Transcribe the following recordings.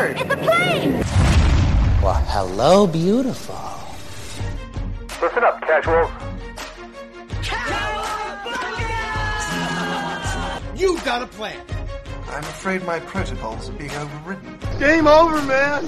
bird. It's a plane. Well, hello, beautiful. Listen up, casuals. You've got a plan. I'm afraid my protocols are being overridden. Game over, man.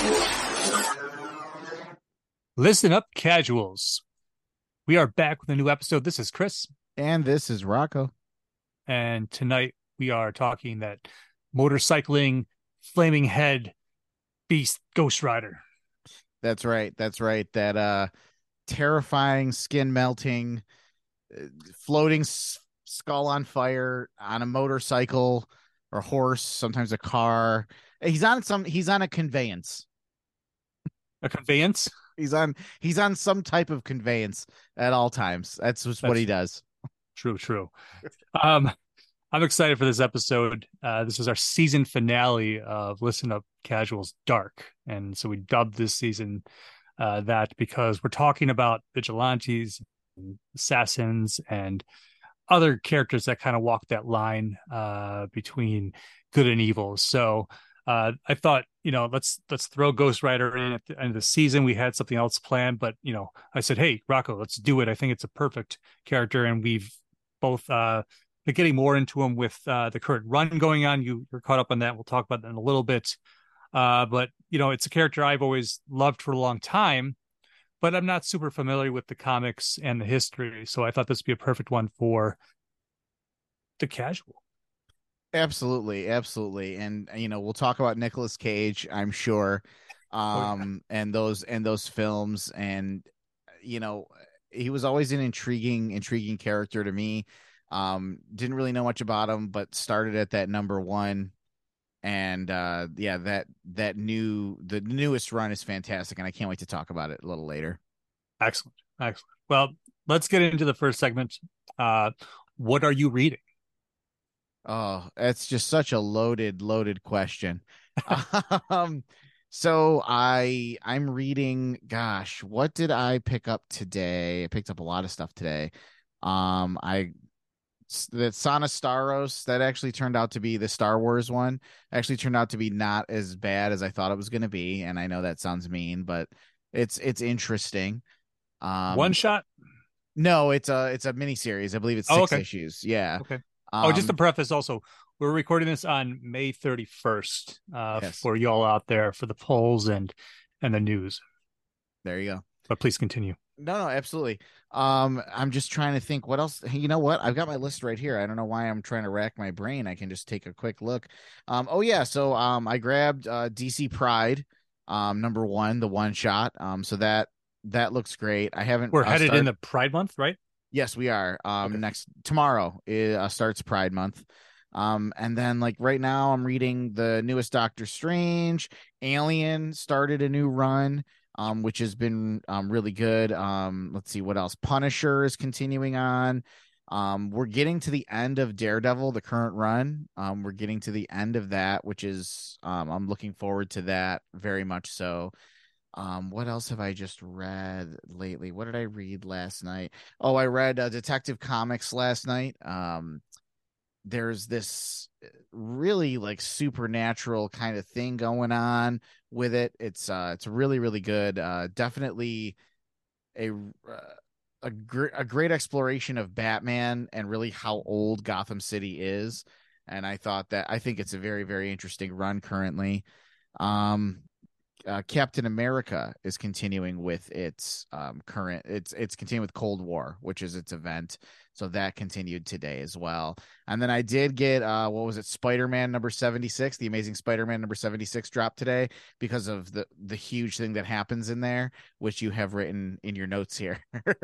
Listen up, casuals. We are back with a new episode. This is Chris. And this is Rocco. And tonight we are talking that motorcycling, flaming head, beast, Ghost Rider. That's right. That terrifying, skin melting, floating skull on fire on a motorcycle or horse, sometimes a car. He's on a conveyance. A conveyance? He's on some type of conveyance at all times. That's what he does. True. I'm excited for this episode. This is our season finale of Listen Up Casuals Dark. And so we dubbed this season that because we're talking about vigilantes, assassins, and other characters that kind of walk that line between good and evil. So I thought, let's throw Ghost Rider in at the end of the season. We had something else planned, but I said, hey, Rocco, let's do it. I think it's a perfect character, and we've both been getting more into him with the current run going on. You're caught up on that. We'll talk about that in a little bit. But it's a character I've always loved for a long time, but I'm not super familiar with the comics and the history. So I thought this would be a perfect one for the casual. Absolutely. And we'll talk about Nicolas Cage, I'm sure. And those films, and he was always an intriguing character to me. Didn't really know much about him, but started at that number one. And the newest run is fantastic, and I can't wait to talk about it a little later. Excellent. Well, let's get into the first segment. What are you reading? Oh, that's just such a loaded question. So I'm reading, gosh, what did I pick up today? I picked up a lot of stuff today. That Sana Staros, that actually turned out to be the Star Wars one. Actually turned out to be not as bad as I thought it was going to be, and I know that sounds mean, but it's interesting. One shot? No, it's a miniseries. I believe it's 6 issues. Yeah. Okay. Just to preface, also, we're recording this on May 31st yes. for y'all out there for the polls and the news. There you go. But please continue. No, absolutely. I'm just trying to think what else. You know what? I've got my list right here. I don't know why I'm trying to rack my brain. I can just take a quick look. So I grabbed DC Pride, number 1, the one shot. So that looks great. I haven't. We're headed in the Pride month, right? Yes, we are. Okay. Tomorrow starts Pride Month. And then right now I'm reading the newest Doctor Strange. Alien started a new run, which has been really good. Let's see what else. Punisher is continuing on. We're getting to the end of Daredevil, the current run. We're getting to the end of that, which is I'm looking forward to that very much so. What else have I just read lately? What did I read last night? Oh, I read Detective Comics last night. There's this really supernatural kind of thing going on with it. It's really, really good. Definitely a great exploration of Batman and really how old Gotham City is. And I think it's a very, very interesting run currently. Captain America is continuing with its it's continuing with Cold War, which is its event. So that continued today as well. And then I did get Spider-Man number 76, the Amazing Spider-Man number 76 dropped today because of the huge thing that happens in there, which you have written in your notes here.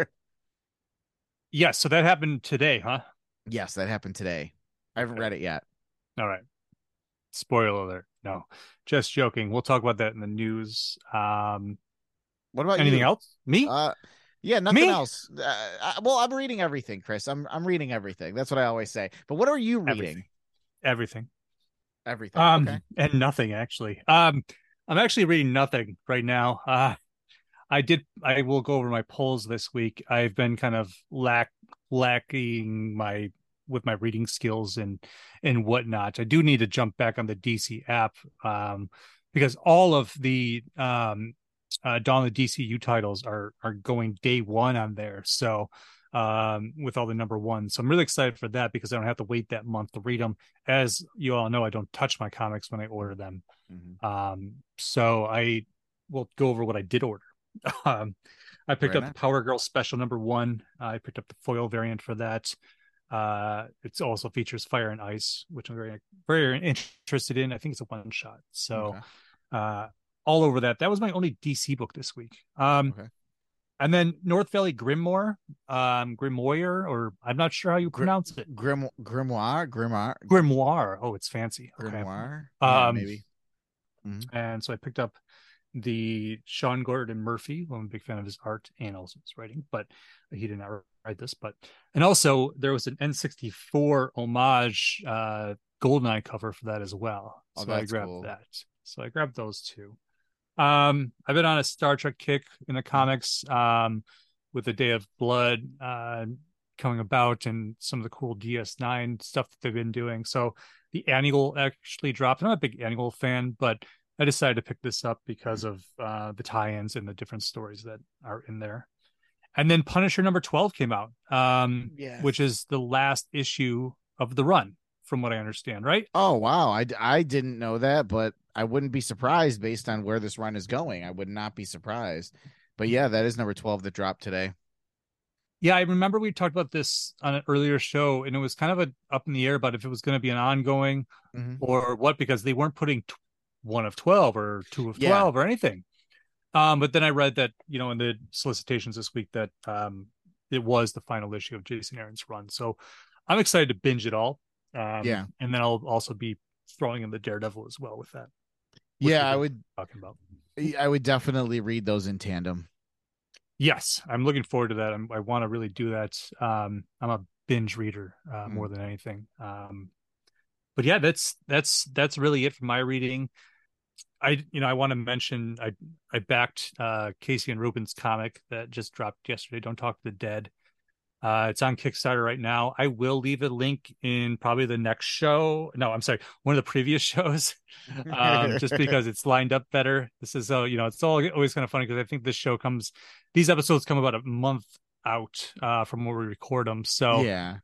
Yes, so that happened today, huh? Yes, that happened today. I haven't read it yet. All right. Spoiler alert. No, just joking. We'll talk about that in the news. What about anything else? Me? Yeah, nothing else. I'm reading everything, Chris. I'm reading everything. That's what I always say. But what are you reading? Everything. Okay. And nothing actually. I'm actually reading nothing right now. I will go over my polls this week. I've been kind of lacking with my reading skills and whatnot. I do need to jump back on the DC app. because all of the Dawn of the DCU titles are going day one on there. So with all the number ones. So I'm really excited for that because I don't have to wait that month to read them. As you all know, I don't touch my comics when I order them. So I will go over what I did order. I picked up the Power Girl Special #1. I picked up the foil variant for that. It also features Fire and Ice, which I'm very, very interested in. I think it's a one shot. So all over that. That was my only DC book this week. And then North Valley Grimoire, or I'm not sure how you pronounce it. Grimoire. Oh, it's fancy. Grimoire. Okay. Maybe. And so I picked up the Sean Gordon Murphy. Well, I'm a big fan of his art and also his writing, but he did not write this. And also there was an N64 homage GoldenEye cover for that as well. So I grabbed that. So I grabbed those two. I've been on a Star Trek kick in the comics with the Day of Blood coming about and some of the cool DS9 stuff that they've been doing. So the annual actually dropped. I'm not a big annual fan, but I decided to pick this up because of the tie-ins and the different stories that are in there. And then Punisher #12 came out, which is the last issue of the run, from what I understand, right? Oh, wow. I didn't know that, but I wouldn't be surprised based on where this run is going. I would not be surprised. But yeah, that is #12 that dropped today. Yeah, I remember we talked about this on an earlier show, and it was kind of up in the air about if it was going to be an ongoing or what, because they weren't putting 1 of 12 or 2 of 12 or anything. But then I read that, in the solicitations this week that it was the final issue of Jason Aaron's run. So I'm excited to binge it all. And then I'll also be throwing in the Daredevil as well with that. Yeah, I would talking about. I would definitely read those in tandem. Yes, I'm looking forward to that. I want to really do that. I'm a binge reader more than anything. But yeah, that's really it for my reading. I want to mention I backed Casey and Ruben's comic that just dropped yesterday. Don't Talk to the Dead. It's on Kickstarter right now. I will leave a link in probably the next show. No, I'm sorry, one of the previous shows, just because it's lined up better. This is it's always kind of funny because I think these episodes come about a month out from where we record them. So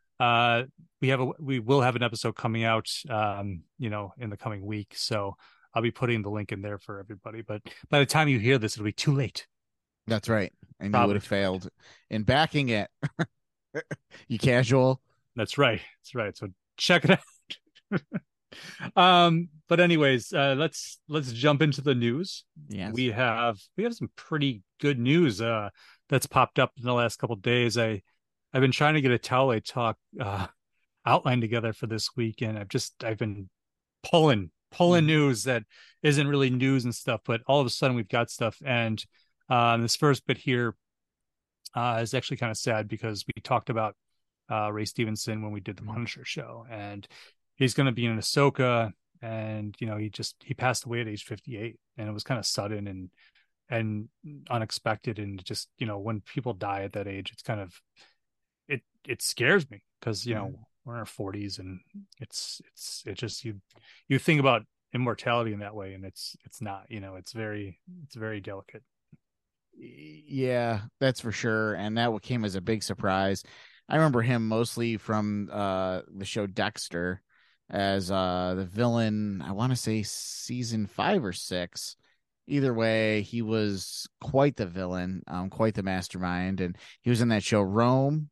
we will have an episode coming out, in the coming week. So I'll be putting the link in there for everybody. But by the time you hear this, it'll be too late. That's right, and you would have failed in backing it. You casual. That's right. So check it out. But anyways, let's jump into the news. Yes. We have some pretty good news that's popped up in the last couple of days. I've been trying to get a Tally Talk outline together for this week, and I've been pulling news that isn't really news and stuff, but all of a sudden we've got stuff. And this first bit here is actually kind of sad because we talked about Ray Stevenson when we did the Punisher show, and he's going to be in Ahsoka, and he passed away at age 58, and it was kind of sudden and unexpected, and just when people die at that age, it's kind of it scares me because we're in our 40s, and it's just you think about immortality in that way, and it's not, it's very delicate. Yeah, that's for sure. And that came as a big surprise. I remember him mostly from the show Dexter as the villain. I want to say season 5 or 6. Either way, he was quite the villain, quite the mastermind. And he was in that show Rome,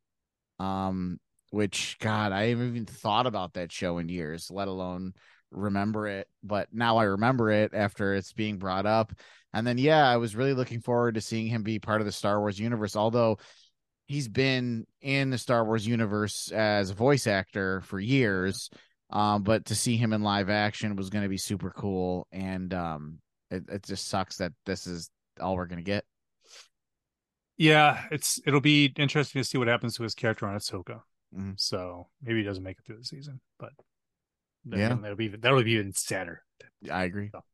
which, God, I haven't even thought about that show in years, let alone remember it. But now I remember it after it's being brought up. And then, I was really looking forward to seeing him be part of the Star Wars universe, although he's been in the Star Wars universe as a voice actor for years. But to see him in live action was going to be super cool. And it just sucks that this is all we're going to get. Yeah, it'll be interesting to see what happens to his character on Ahsoka. So maybe he doesn't make it through the season, but that'll be even sadder. I agree. So.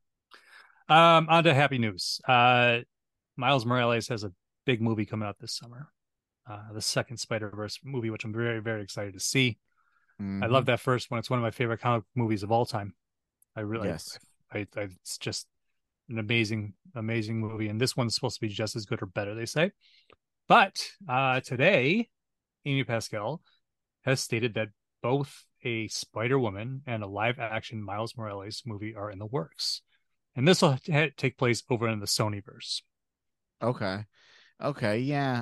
On to happy news. Miles Morales has a big movie coming out this summer. The second Spider-Verse movie, which I'm very, very excited to see. I love that first one. It's one of my favorite comic movies of all time. I really, it's just an amazing movie, and this one's supposed to be just as good or better, they say. But today, Amy Pascal has stated that both a Spider-Woman and a live-action Miles Morales movie are in the works, and this will take place over in the Sonyverse. Okay, yeah,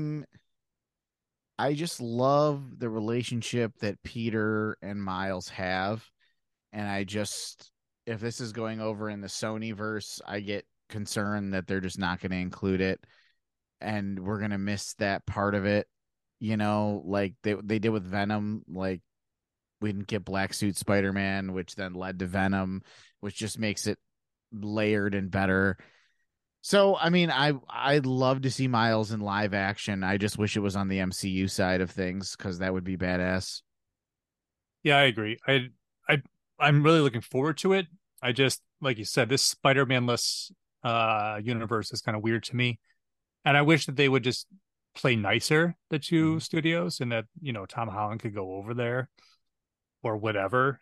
I just love the relationship that Peter and Miles have, and if this is going over in the Sonyverse, I get concerned that they're just not going to include it, and we're going to miss that part of it, like they did with Venom. Like, we didn't get Black Suit Spider-Man, which then led to Venom, which just makes it layered and better. So, I mean, I'd love to see Miles in live action. I just wish it was on the MCU side of things, because that would be badass. Yeah, I agree. I'm really looking forward to it. I just, like you said, this Spider-Man-less universe is kind of weird to me, and I wish that they would just play nicer, the two studios, and that Tom Holland could go over there or whatever.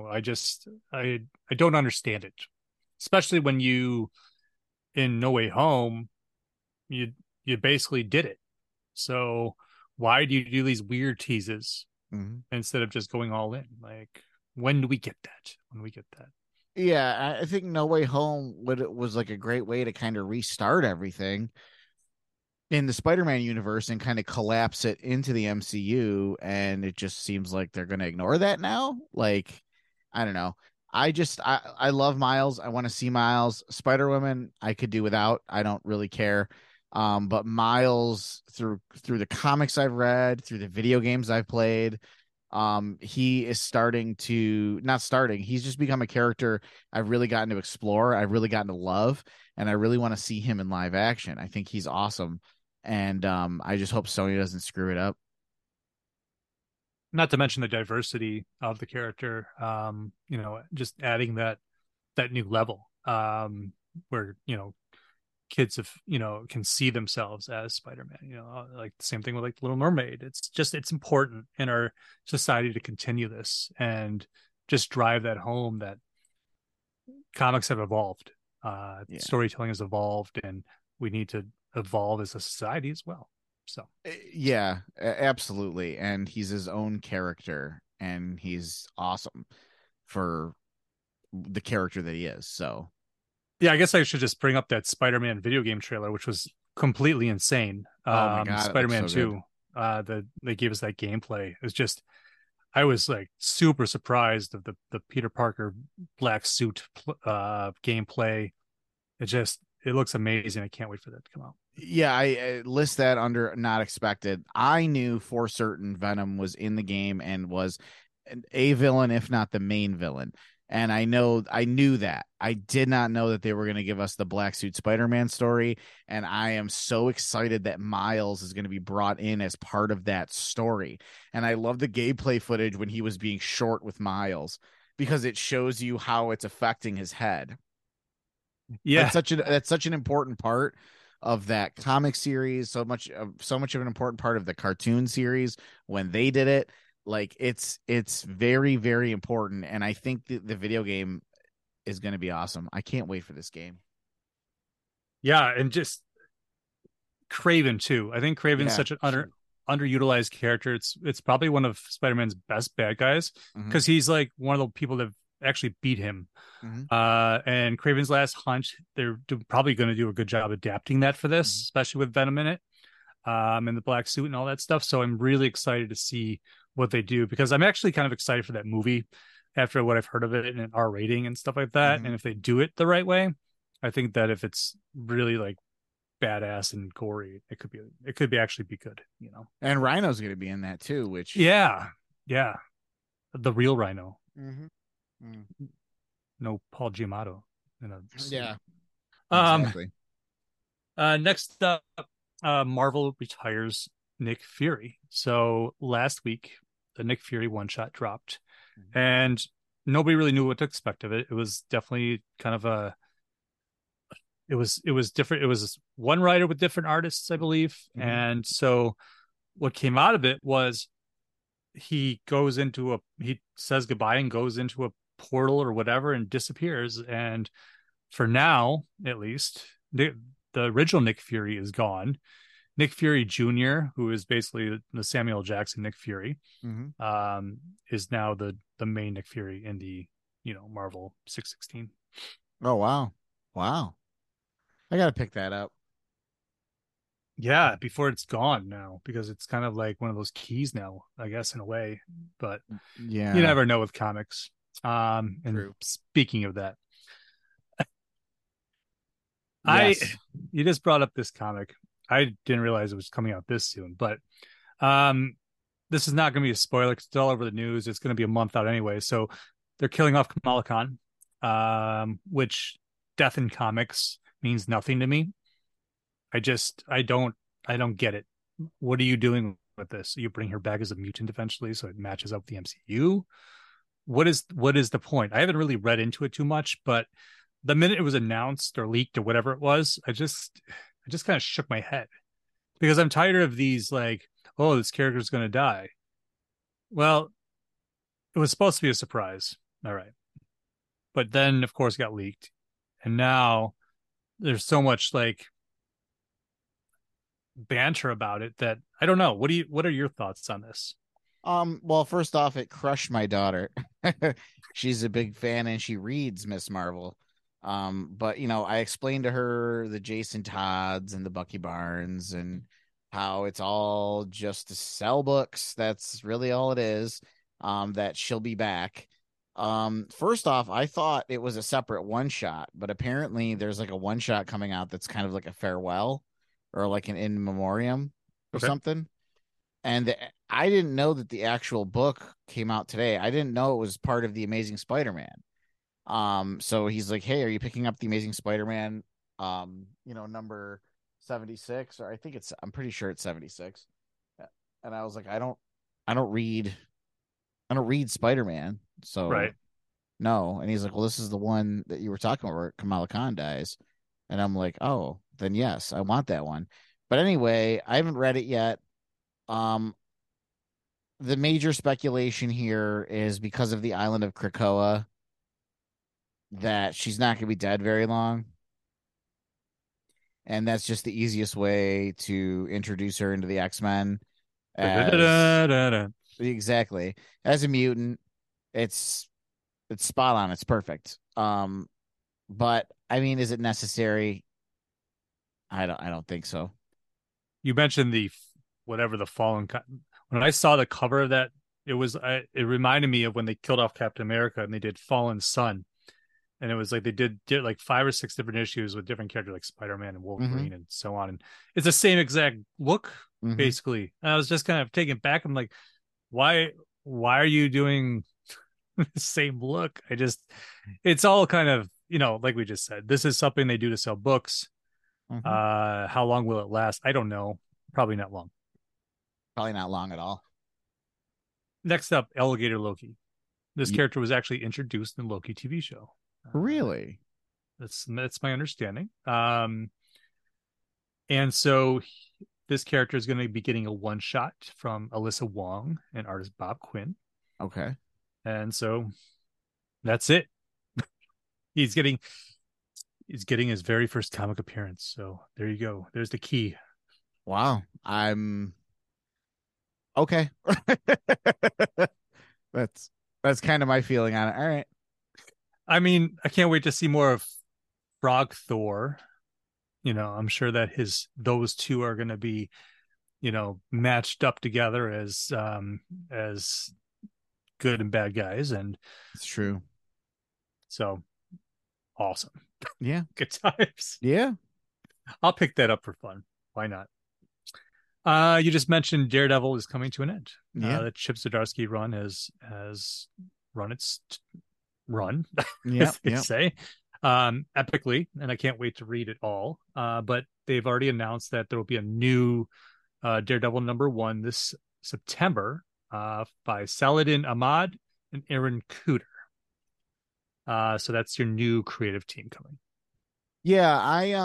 I don't understand it, especially when you, in No Way Home, you basically did it. So why do you do these weird teases instead of just going all in? Like, when do we get that? Yeah, I think No Way Home was like a great way to kind of restart everything in the Spider-Man universe and kind of collapse it into the MCU, and it just seems like they're going to ignore that now. Like, I don't know. I love Miles. I want to see Miles. Spider-Woman I could do without. I don't really care. But Miles, through the comics I've read, through the video games I've played, he is he's just become a character I've really gotten to explore. I've really gotten to love, and I really want to see him in live action. I think he's awesome. And I just hope Sony doesn't screw it up. Not to mention the diversity of the character, just adding that new level, where kids can see themselves as Spider-Man. Like the same thing with like Little Mermaid. It's important in our society to continue this and just drive that home that comics have evolved, storytelling has evolved, and we need to evolve as a society as well. So yeah, absolutely. And he's his own character, and he's awesome for the character that he is. So yeah, I guess I should just bring up that Spider-Man video game trailer, which was completely insane. Oh my God, Spider-Man 2, they gave us that gameplay. It was just, I was like super surprised of the Peter Parker black suit gameplay. It looks amazing. I can't wait for that to come out. Yeah, I list that under not expected. I knew for certain Venom was in the game and was a villain, if not the main villain. And I knew that. I did not know that they were going to give us the Black Suit Spider-Man story. And I am so excited that Miles is going to be brought in as part of that story. And I love the gameplay footage when he was being short with Miles, because it shows you how it's affecting his head. Yeah, that's such an important part of that comic series, so much of an important part of the cartoon series when they did it. Like, it's very, very important, and I think the video game is going to be awesome. I can't wait for this game. Yeah, and just Kraven too. I think Kraven's such an underutilized character. It's probably one of Spider-Man's best bad guys, because he's like one of the people that actually beat him. And Kraven's Last Hunt, they're probably going to do a good job adapting that for this, especially with Venom in it, and the black suit and all that stuff. So I'm really excited to see what they do, because I'm actually kind of excited for that movie after what I've heard of it and an R rating and stuff like that. And if they do it the right way, I think that if it's really like badass and gory, it could be actually be good, And Rhino's going to be in that too, which yeah, the real Rhino. No Paul Giamatti. Yeah. Exactly. Next up, Marvel retires Nick Fury. So last week, the Nick Fury one shot dropped, and nobody really knew what to expect of it. It was definitely kind of it was different. It was one writer with different artists, I believe. And so what came out of it was he says goodbye and goes into a portal or whatever and disappears, and for now, at least, the original Nick Fury is gone. Nick Fury Jr., who is basically the Samuel Jackson Nick Fury, is now the main Nick Fury in the Marvel 616. Oh wow! I gotta pick that up. Yeah, before it's gone now, because it's kind of like one of those keys now, I guess, in a way. But yeah, you never know with comics. And True. Speaking of that, yes. You just brought up this comic. I didn't realize it was coming out this soon, but this is not going to be a spoiler. It's all over the news. It's going to be a month out anyway. So they're killing off Kamala Khan, which death in comics means nothing to me. I don't get it. What are you doing with this? You bring her back as a mutant eventually, so it matches up with the MCU. What is the point? I haven't really read into it too much, but the minute it was announced or leaked or whatever it was, I just kind of shook my head because I'm tired of these like, oh, this character's going to die. Well, it was supposed to be a surprise. All right. But then, of course, it got leaked. And now there's so much like banter about it that I don't know. What are your thoughts on this? Well, first off, it crushed my daughter. She's a big fan and she reads Miss Marvel. But I explained to her the Jason Todds and the Bucky Barnes and how it's all just to sell books. That's really all it is. That she'll be back. First off, I thought it was a separate one shot, but apparently there's like a one shot coming out that's kind of like a farewell or like an in memoriam or something. And I didn't know that the actual book came out today. I didn't know it was part of the Amazing Spider-Man. So he's like, "Hey, are you picking up the Amazing Spider-Man? Number 76, or I'm pretty sure it's 76." And I was like, I don't read Spider-Man, so Right. no. And he's like, "Well, this is the one that you were talking about where Kamala Khan dies." And I'm like, "Oh, then yes, I want that one." But anyway, I haven't read it yet. The major speculation here is because of the island of Krakoa that she's not going to be dead very long. And that's just the easiest way to introduce her into the X-Men. Exactly. As a mutant, it's spot on. It's perfect. But I mean, is it necessary? I don't think so. You mentioned the fallen. When I saw the cover of that, it reminded me of when they killed off Captain America and they did Fallen Sun, and it was like they did like 5 or 6 different issues with different characters like Spider-Man and Wolverine and so on, and it's the same exact look basically. And I was just kind of taken back. I'm like, why are you doing the same look? It's all kind of like we just said, this is something they do to sell books. How long will it last? I don't know. Probably not long. Probably not long at all. Next up, Alligator Loki. This character was actually introduced in the Loki TV show. Really? That's my understanding. And so this character is going to be getting a one shot from Alyssa Wong and artist Bob Quinn. Okay. And so that's it. He's getting his very first comic appearance. So there you go. There's the key. Wow. I'm okay. That's kind of my feeling on it. All right. I mean, I can't wait to see more of Frog Thor. I'm sure that those two are going to be, matched up together as good and bad guys, and it's true. So awesome. Yeah. Good times. Yeah. I'll pick that up for fun. Why not? You just mentioned Daredevil is coming to an end. Yeah. The Chip Zdarsky run has run its run, yeah, as they say, epically, and I can't wait to read it all. But they've already announced that there will be a new Daredevil #1 this September by Saladin Ahmad and Aaron Cooter. So that's your new creative team coming. Yeah,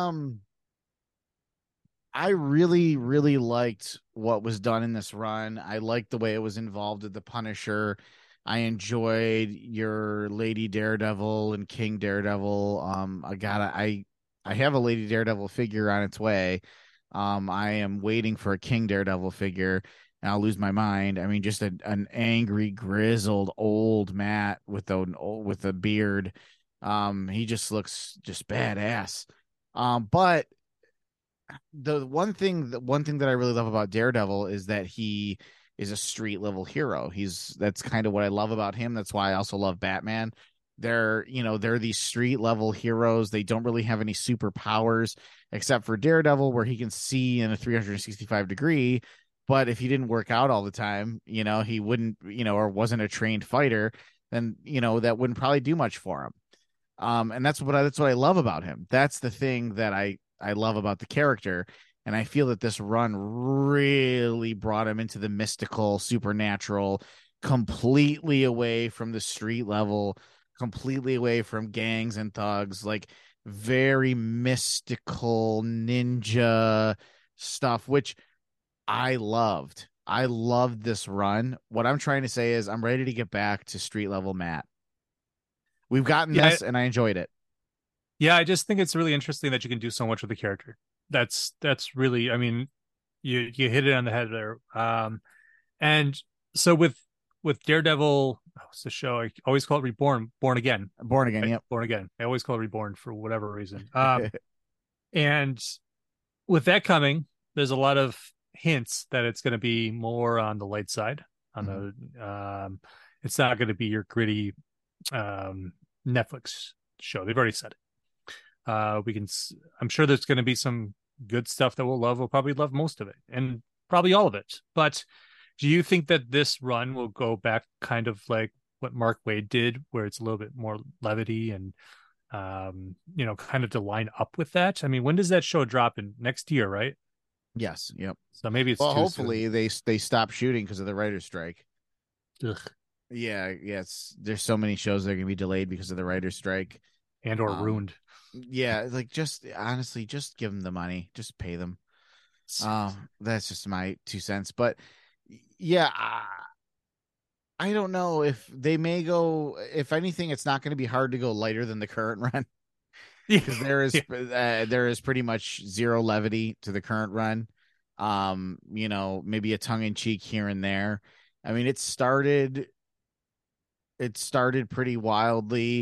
I really, really liked what was done in this run. I liked the way it was involved with the Punisher. I enjoyed your Lady Daredevil and King Daredevil. I have a Lady Daredevil figure on its way. I am waiting for a King Daredevil figure, and I'll lose my mind. I mean, just an angry, grizzled old Matt with a beard. He just looks just badass. But the one thing that I really love about Daredevil is that he is a street level hero. That's kind of what I love about him. That's why I also love Batman. They're these street level heroes. They don't really have any superpowers except for Daredevil, where he can see in a 365-degree. But if he didn't work out all the time, he wouldn't, or wasn't a trained fighter, then, that wouldn't probably do much for him. And that's what I love about him. That's the thing that I love about the character. And I feel that this run really brought him into the mystical, supernatural, completely away from the street level, completely away from gangs and thugs, like very mystical ninja stuff, which I loved. I loved this run. What I'm trying to say is I'm ready to get back to street level Matt. We've gotten this, and I enjoyed it. Yeah, I just think it's really interesting that you can do so much with the character. That's really, I mean, you hit it on the head there. And so with Daredevil, what's the show? I always call it Born Again. Born Again, right? Yep. Born Again. I always call it Reborn for whatever reason. And with that coming, there's a lot of hints that it's going to be more on the light side. It's not going to be your gritty Netflix show. They've already said it. I'm sure there's going to be some good stuff that we'll love. We'll probably love most of it and probably all of it. But do you think that this run will go back kind of like what Mark Waid did, where it's a little bit more levity and kind of to line up with that? I mean, when does that show drop? In next year, right? Yes. Yep. So maybe it's hopefully they stop shooting because of the writer's strike. Ugh. Yeah. Yes. There's so many shows that are gonna be delayed because of the writer's strike and or ruined. Yeah, like just honestly, just give them the money, just pay them. That's just my 2 cents. But yeah, I don't know if they may go. If anything, it's not going to be hard to go lighter than the current run, because there is pretty much zero levity to the current run. Maybe a tongue in cheek here and there. I mean, it started pretty wildly.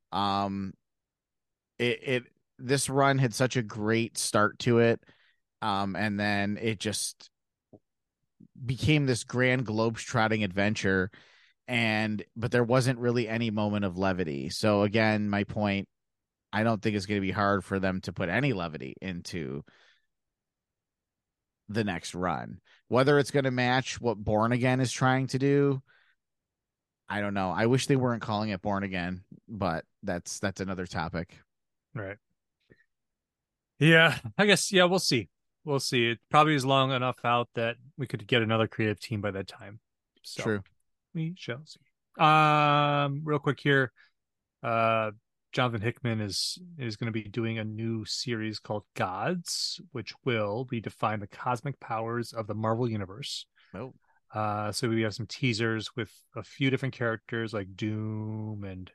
This run had such a great start to it, and then it just became this grand globe-trotting adventure, but there wasn't really any moment of levity. So again, my point, I don't think it's going to be hard for them to put any levity into the next run. Whether it's going to match what Born Again is trying to do, I don't know. I wish they weren't calling it Born Again, but that's another topic. Right. Yeah, I guess. Yeah, we'll see. We'll see. It probably is long enough out that we could get another creative team by that time. So true. We shall see. Real quick here. Jonathan Hickman is going to be doing a new series called Gods, which will redefine the cosmic powers of the Marvel Universe. Oh. So we have some teasers with a few different characters like Doom and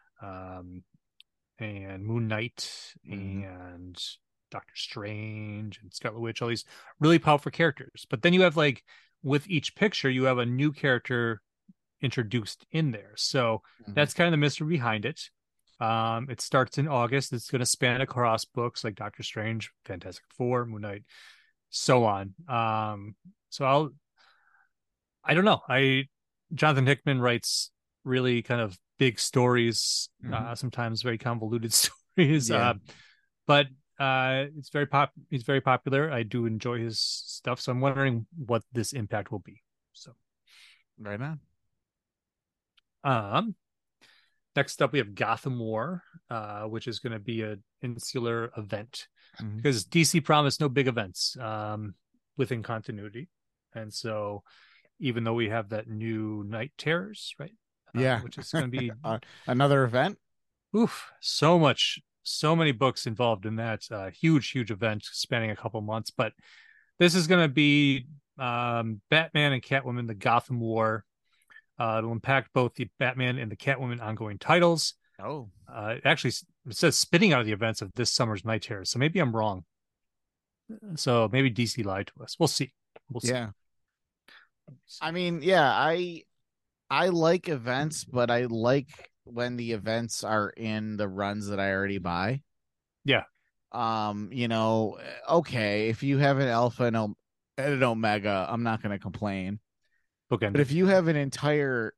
Moon Knight and Doctor Strange and Scarlet Witch, all these really powerful characters. But then you have, like, with each picture, you have a new character introduced in there. So that's kind of the mystery behind it. It starts in August. It's going to span across books like Doctor Strange, Fantastic Four, Moon Knight, so on. So I don't know. Jonathan Hickman writes really kind of big stories, sometimes very convoluted stories. Yeah. But he's very popular. I do enjoy his stuff, so I'm wondering what this impact will be. So, right on. Next up, we have Gotham War, which is going to be an insular event because DC promised no big events within continuity, and so even though we have that new Night Terrors, right? Which is going to be another event. Oof, so many books involved in that huge event spanning a couple months. But this is going to be Batman and Catwoman, the Gotham War. It'll impact both the Batman and the Catwoman ongoing titles. Oh, Actually, it says spinning out of the events of this summer's Night Terrors, so maybe I'm wrong. So maybe DC lied to us. We'll see. We'll see. yeah. I mean, yeah, I like events, but I like when the events are in the runs that I already buy. Yeah. Okay, if you have an alpha and an omega, I'm not going to complain. Bookend. But if you have an entire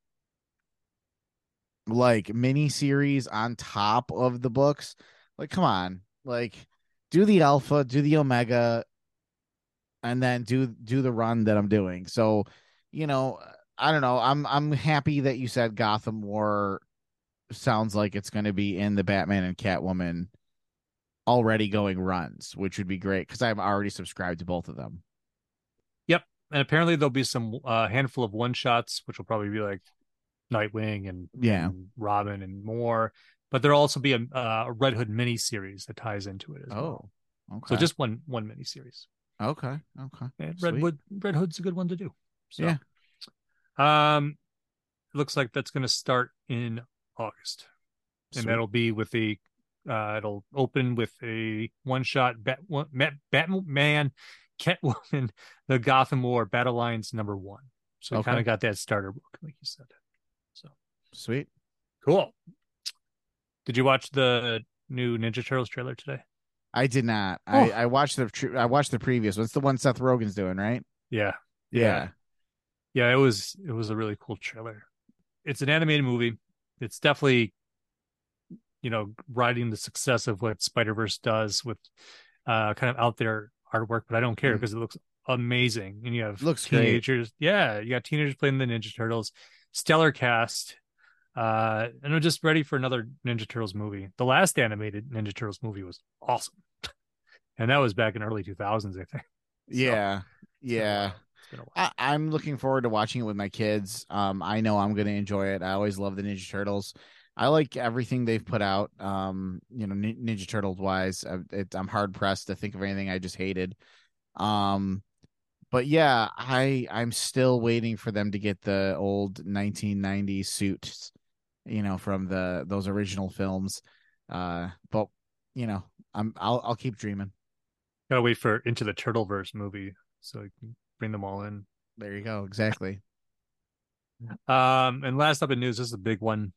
like mini series on top of the books, like come on, like do the alpha, do the omega, and then do the run that I'm doing. So, I don't know. I'm happy that you said Gotham War sounds like it's going to be in the Batman and Catwoman already going runs, which would be great because I'm already subscribed to both of them. Yep. And apparently there'll be some handful of one shots, which will probably be like Nightwing and Robin and more. But there'll also be a Red Hood mini series that ties into it as well. Okay. So just one mini series. Okay. And Red Hood's a good one to do. So, yeah. Looks like that's going to start in August, and that'll be with the. It'll open with a one-shot Batman, Catwoman, the Gotham War Battle Lines #1. So we kind of got that starter book, like you said. So sweet, cool. Did you watch the new Ninja Turtles trailer today? I did not. Oh. I watched the previous one. It's the one Seth Rogen's doing, right? Yeah. It was a really cool trailer. It's an animated movie. It's definitely, riding the success of what Spider-Verse does with kind of out there artwork, but I don't care because it looks amazing. And you have teenagers. Great. Yeah, you got teenagers playing the Ninja Turtles. Stellar cast. And I'm just ready for another Ninja Turtles movie. The last animated Ninja Turtles movie was awesome. And that was back in early 2000s, I think. Yeah. I'm looking forward to watching it with my kids. I know I'm going to enjoy it. I always love the Ninja Turtles. I like everything they've put out, Ninja Turtles wise. I'm hard pressed to think of anything I just hated. But yeah, I'm still waiting for them to get the old 1990s suits, from those original films. But I'll keep dreaming. Gotta wait for Into the Turtleverse movie so you can bring them all in. There you go. Exactly. And last up in news, this is a big one.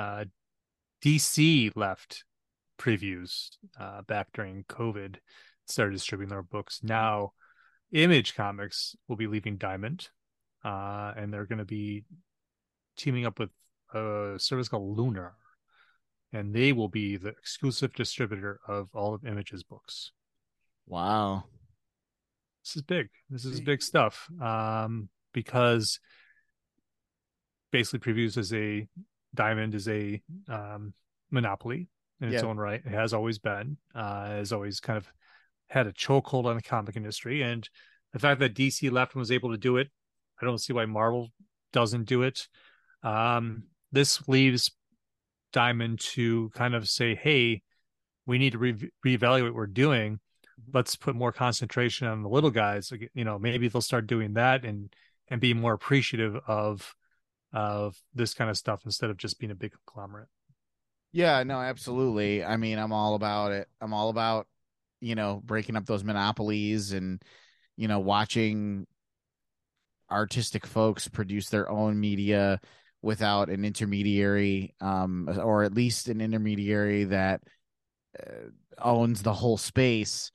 DC left previews back during COVID, started distributing their books. Now Image Comics will be leaving Diamond, and they're going to be teaming up with a service called Lunar, and they will be the exclusive distributor of all of Image's books. Wow. This is big. This is big stuff. Because basically previews as a Diamond is a monopoly in its own right. It has always been, has always kind of had a chokehold on the comic industry. And the fact that DC left and was able to do it, I don't see why Marvel doesn't do it. This leaves Diamond to kind of say, hey, we need to reevaluate what we're doing. Let's put more concentration on the little guys. Maybe they'll start doing that and be more appreciative of this kind of stuff instead of just being a big conglomerate. Yeah, no, absolutely. I mean, I'm all about it. I'm all about, breaking up those monopolies and, watching artistic folks produce their own media without an intermediary, or at least an intermediary that owns the whole space.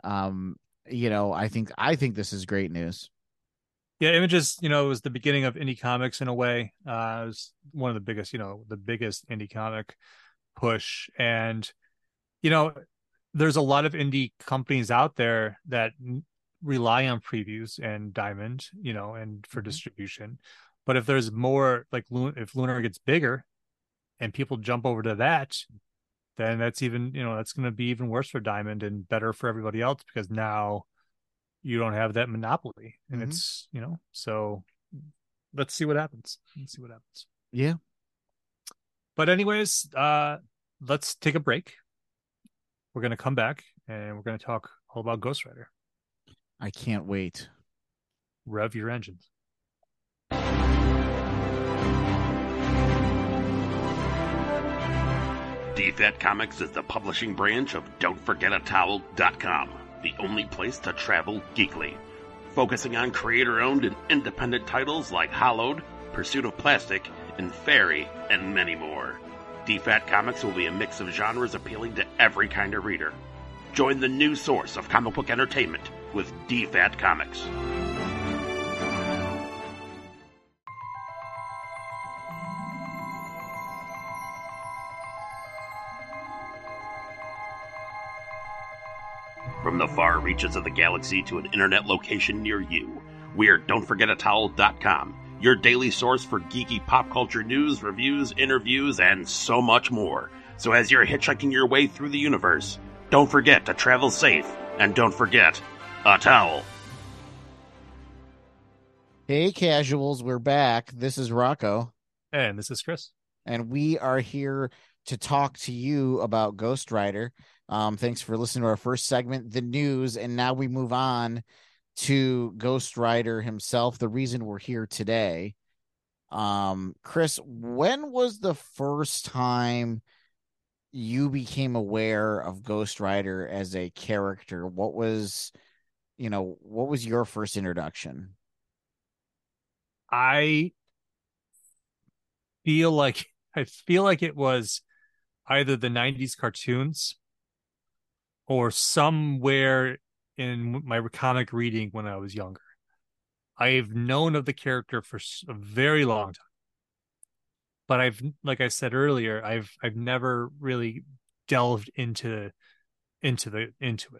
I think this is great news. Yeah, Images, was the beginning of indie comics in a way. It was one of the biggest, the biggest indie comic push. And, there's a lot of indie companies out there that rely on previews and Diamond, and for distribution. But if there's more, like if Lunar gets bigger and people jump over to that, then that's even, that's going to be even worse for Diamond and better for everybody else because now you don't have that monopoly. And it's, so let's see what happens. Yeah. But anyways, let's take a break. We're going to come back and we're going to talk all about Ghost Rider. I can't wait. Rev your engines. DFAT Comics is the publishing branch of Don'tForgetATowel.com, the only place to travel geekly. Focusing on creator-owned and independent titles like Hollowed, Pursuit of Plastic, and Fairy, and many more. DFAT Comics will be a mix of genres appealing to every kind of reader. Join the new source of comic book entertainment with DFAT Comics. From the far reaches of the galaxy to an internet location near you, we're Don'tForgetATowel.com, your daily source for geeky pop culture news, reviews, interviews, and so much more. So as you're hitchhiking your way through the universe, don't forget to travel safe, and don't forget a towel. Hey, casuals, we're back. This is Rocco. And this is Chris. And we are here to talk to you about Ghost Rider. Thanks for listening to our first segment, the news, and now we move on to Ghost Rider himself, the reason we're here today. Chris, when was the first time you became aware of Ghost Rider as a character? What was your first introduction? I feel like it was either the 90s cartoons or somewhere in my comic reading when I was younger. I've known of the character for a very long time, but like I said earlier, I've never really delved into it.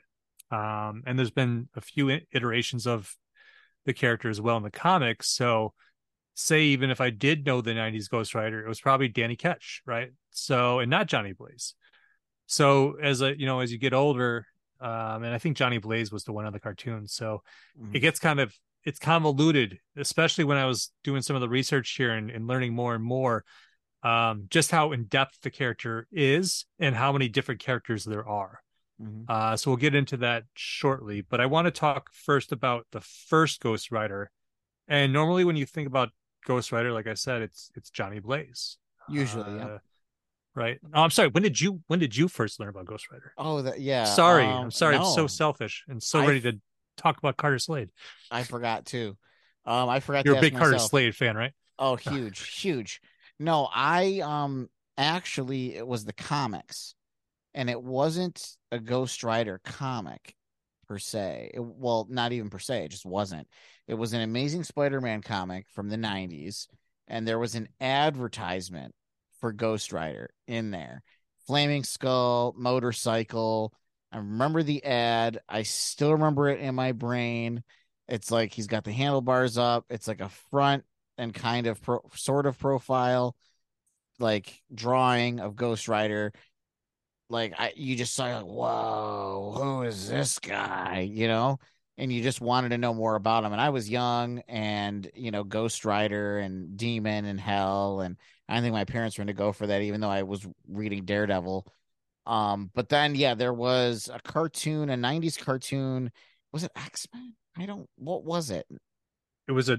And there's been a few iterations of the character as well in the comics. So say, even if I did know the 90s Ghost Rider, it was probably Danny Ketch, right? So, and not Johnny Blaze. So as you get older, and I think Johnny Blaze was the one on the cartoon. So it gets it's convoluted, especially when I was doing some of the research here and learning more and more, just how in depth the character is and how many different characters there are. So we'll get into that shortly, but I want to talk first about the first Ghost Rider. And normally when you think about Ghost Rider, like I said, it's Johnny Blaze. Usually, yeah. Right. Oh, I'm sorry. When did you first learn about Ghost Rider? Oh, yeah. Sorry. I'm sorry. No. I'm so selfish and so ready to talk about Carter Slade. I forgot too. I forgot. You're to a big ask Carter myself. Slade fan, right? Oh, huge. No, I actually, it was the comics, and it wasn't a Ghost Rider comic per se. Well, not even per se. It just wasn't. It was an Amazing Spider-Man comic from the 90s, and there was an advertisement for Ghost Rider in there. Flaming Skull, motorcycle. I remember the ad. I still remember it in my brain. It's like he's got the handlebars up. It's like a front and kind of sort of profile, like drawing of Ghost Rider. Like you just saw, like, whoa, who is this guy? And you just wanted to know more about him. And I was young, and Ghost Rider and Demon and Hell, and I don't think my parents were going to go for that, even though I was reading Daredevil. But then, yeah, there was a cartoon, a 90s cartoon. Was it X-Men? What was it? It was I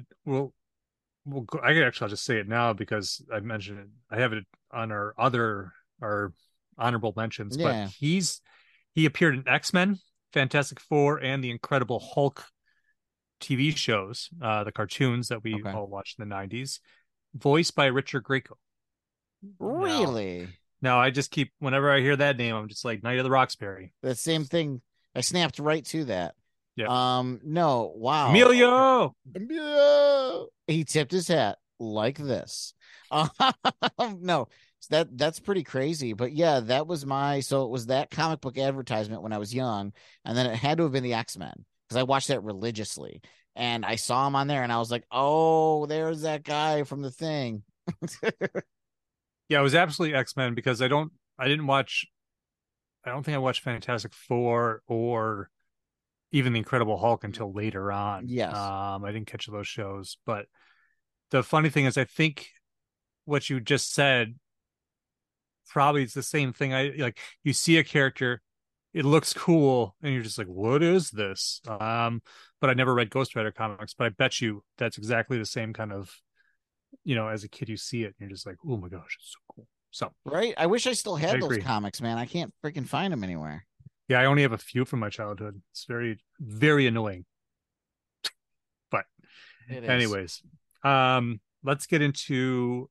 I'll just say it now because I mentioned it. I have it on our honorable mentions, Yeah. but he appeared in X-Men, Fantastic Four, and the Incredible Hulk TV shows, the cartoons that we all watched in the 90s, voiced by Richard Grieco. Really? Now I just keep, whenever I hear that name, I'm just like, Night of the Roxbury. The same thing. I snapped right to that. Yeah. No. Wow. Emilio. He tipped his hat like this. No, that's pretty crazy. But yeah, that was so it was that comic book advertisement when I was young, and then it had to have been the X-Men because I watched that religiously, and I saw him on there, and I was like, oh, there's that guy from the Thing. Yeah, it was absolutely X-Men because I don't think I watched Fantastic Four or even the Incredible Hulk until later on. Yes. I didn't catch those shows, but the funny thing is, I think what you just said probably is the same thing. You see a character, it looks cool, and you're just like, what is this? But I never read Ghost Rider comics, but I bet you that's exactly the same kind of, as a kid you see it and you're just like, oh my gosh, it's so cool. So Right? I wish I still I had those agree. comics, man. I can't freaking find them anywhere. Yeah, I only have a few from my childhood. It's very, very annoying. But It is. anyways, let's get into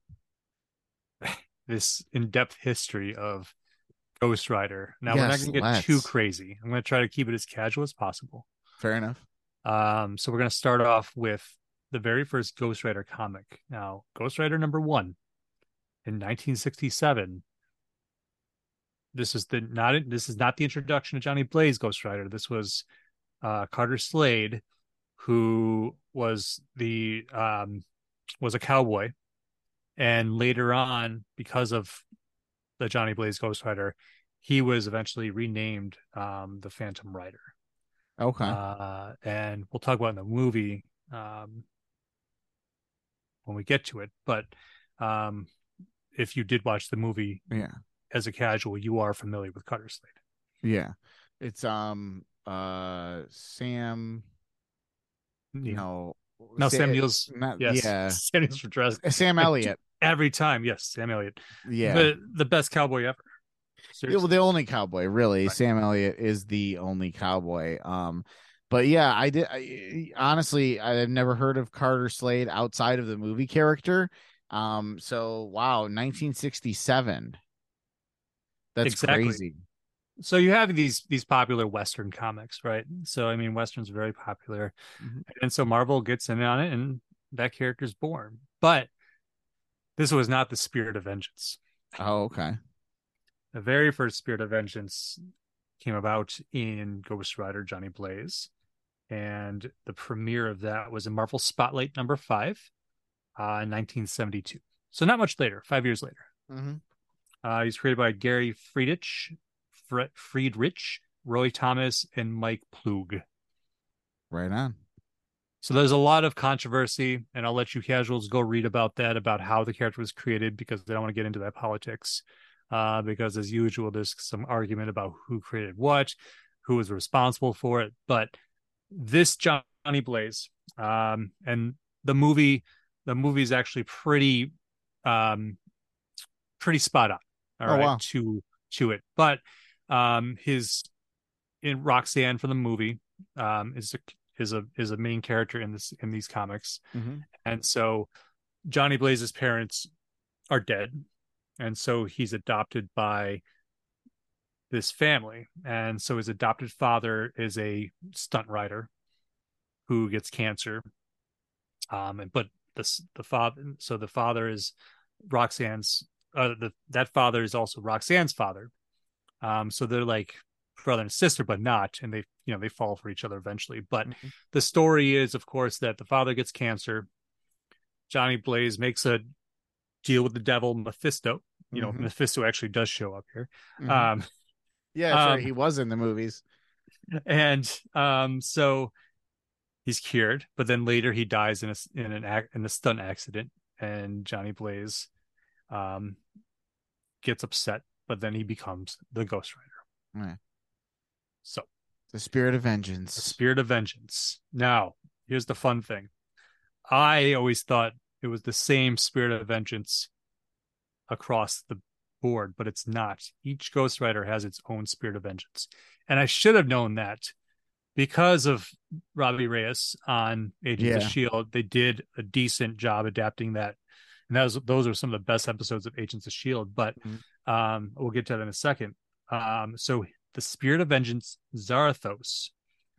this in-depth history of Ghost Rider. Now we're not Yes, going to get too let's. crazy. I'm going to try to keep it as casual as possible. Fair enough. So we're going to start off with the very first Ghost Rider comic. Now, Ghost Rider #1 in 1967. This is not the introduction of Johnny Blaze Ghost Rider. This was Carter Slade, who was was a cowboy, and later on, because of the Johnny Blaze Ghost Rider, he was eventually renamed the Phantom Rider. Okay. And we'll talk about in the movie when we get to it. But if you did watch the movie, Yeah. as a casual, you are familiar with Carter Slade. Yeah. It's Sam No, no Sam Neill's. not Yes, yeah. Sam Neill's for dress. Sam Elliott. Every time, yes, Sam Elliott. Yeah. The best cowboy ever. Yeah, well, the only cowboy, really. Right. Sam Elliott is the only cowboy. But yeah, honestly, I've never heard of Carter Slade outside of the movie character. So wow, 1967. That's Exactly. crazy. So you have these popular Western comics, right? So I mean, Westerns are very popular, and so Marvel gets in on it, and that character's born. But this was not the Spirit of Vengeance. Oh, okay. The very first Spirit of Vengeance came about in Ghost Rider Johnny Blaze, and the premiere of that was in Marvel Spotlight #5 in 1972. So not much later, 5 years later. He's created by Gary Friedrich, Roy Thomas, and Mike Plug. Right on. So there's a lot of controversy, and I'll let you casuals go read about that, about how the character was created, because I don't want to get into that politics. Because as usual, there's some argument about who created what, who was responsible for it. But this Johnny Blaze, and the movie is actually pretty spot on. All right, wow. to it. But his in Roxanne from the movie is a main character in these comics. And so Johnny Blaze's parents are dead, and so he's adopted by this family. And so his adopted father is a stunt rider who gets cancer. But the father is Roxanne's. That father is also Roxanne's father. So they're like brother and sister, but not, and they fall for each other eventually. But the story is, of course, that the father gets cancer. Johnny Blaze makes a deal with the devil, Mephisto. Mephisto actually does show up here. Yeah, sure. He was in the movies. And so he's cured, but then later he dies in a stunt accident, and Johnny Blaze gets upset, but then he becomes the Ghost Rider. Right. So the Spirit of Vengeance. The Spirit of Vengeance. Now, here's the fun thing. I always thought it was the same Spirit of Vengeance across the board, but it's not. Each Ghost Rider has its own Spirit of Vengeance. And I should have known that because of Robbie Reyes on Agents of S.H.I.E.L.D. They did a decent job adapting that. And those are some of the best episodes of Agents of S.H.I.E.L.D., but we'll get to that in a second. So the Spirit of Vengeance, Zarathos,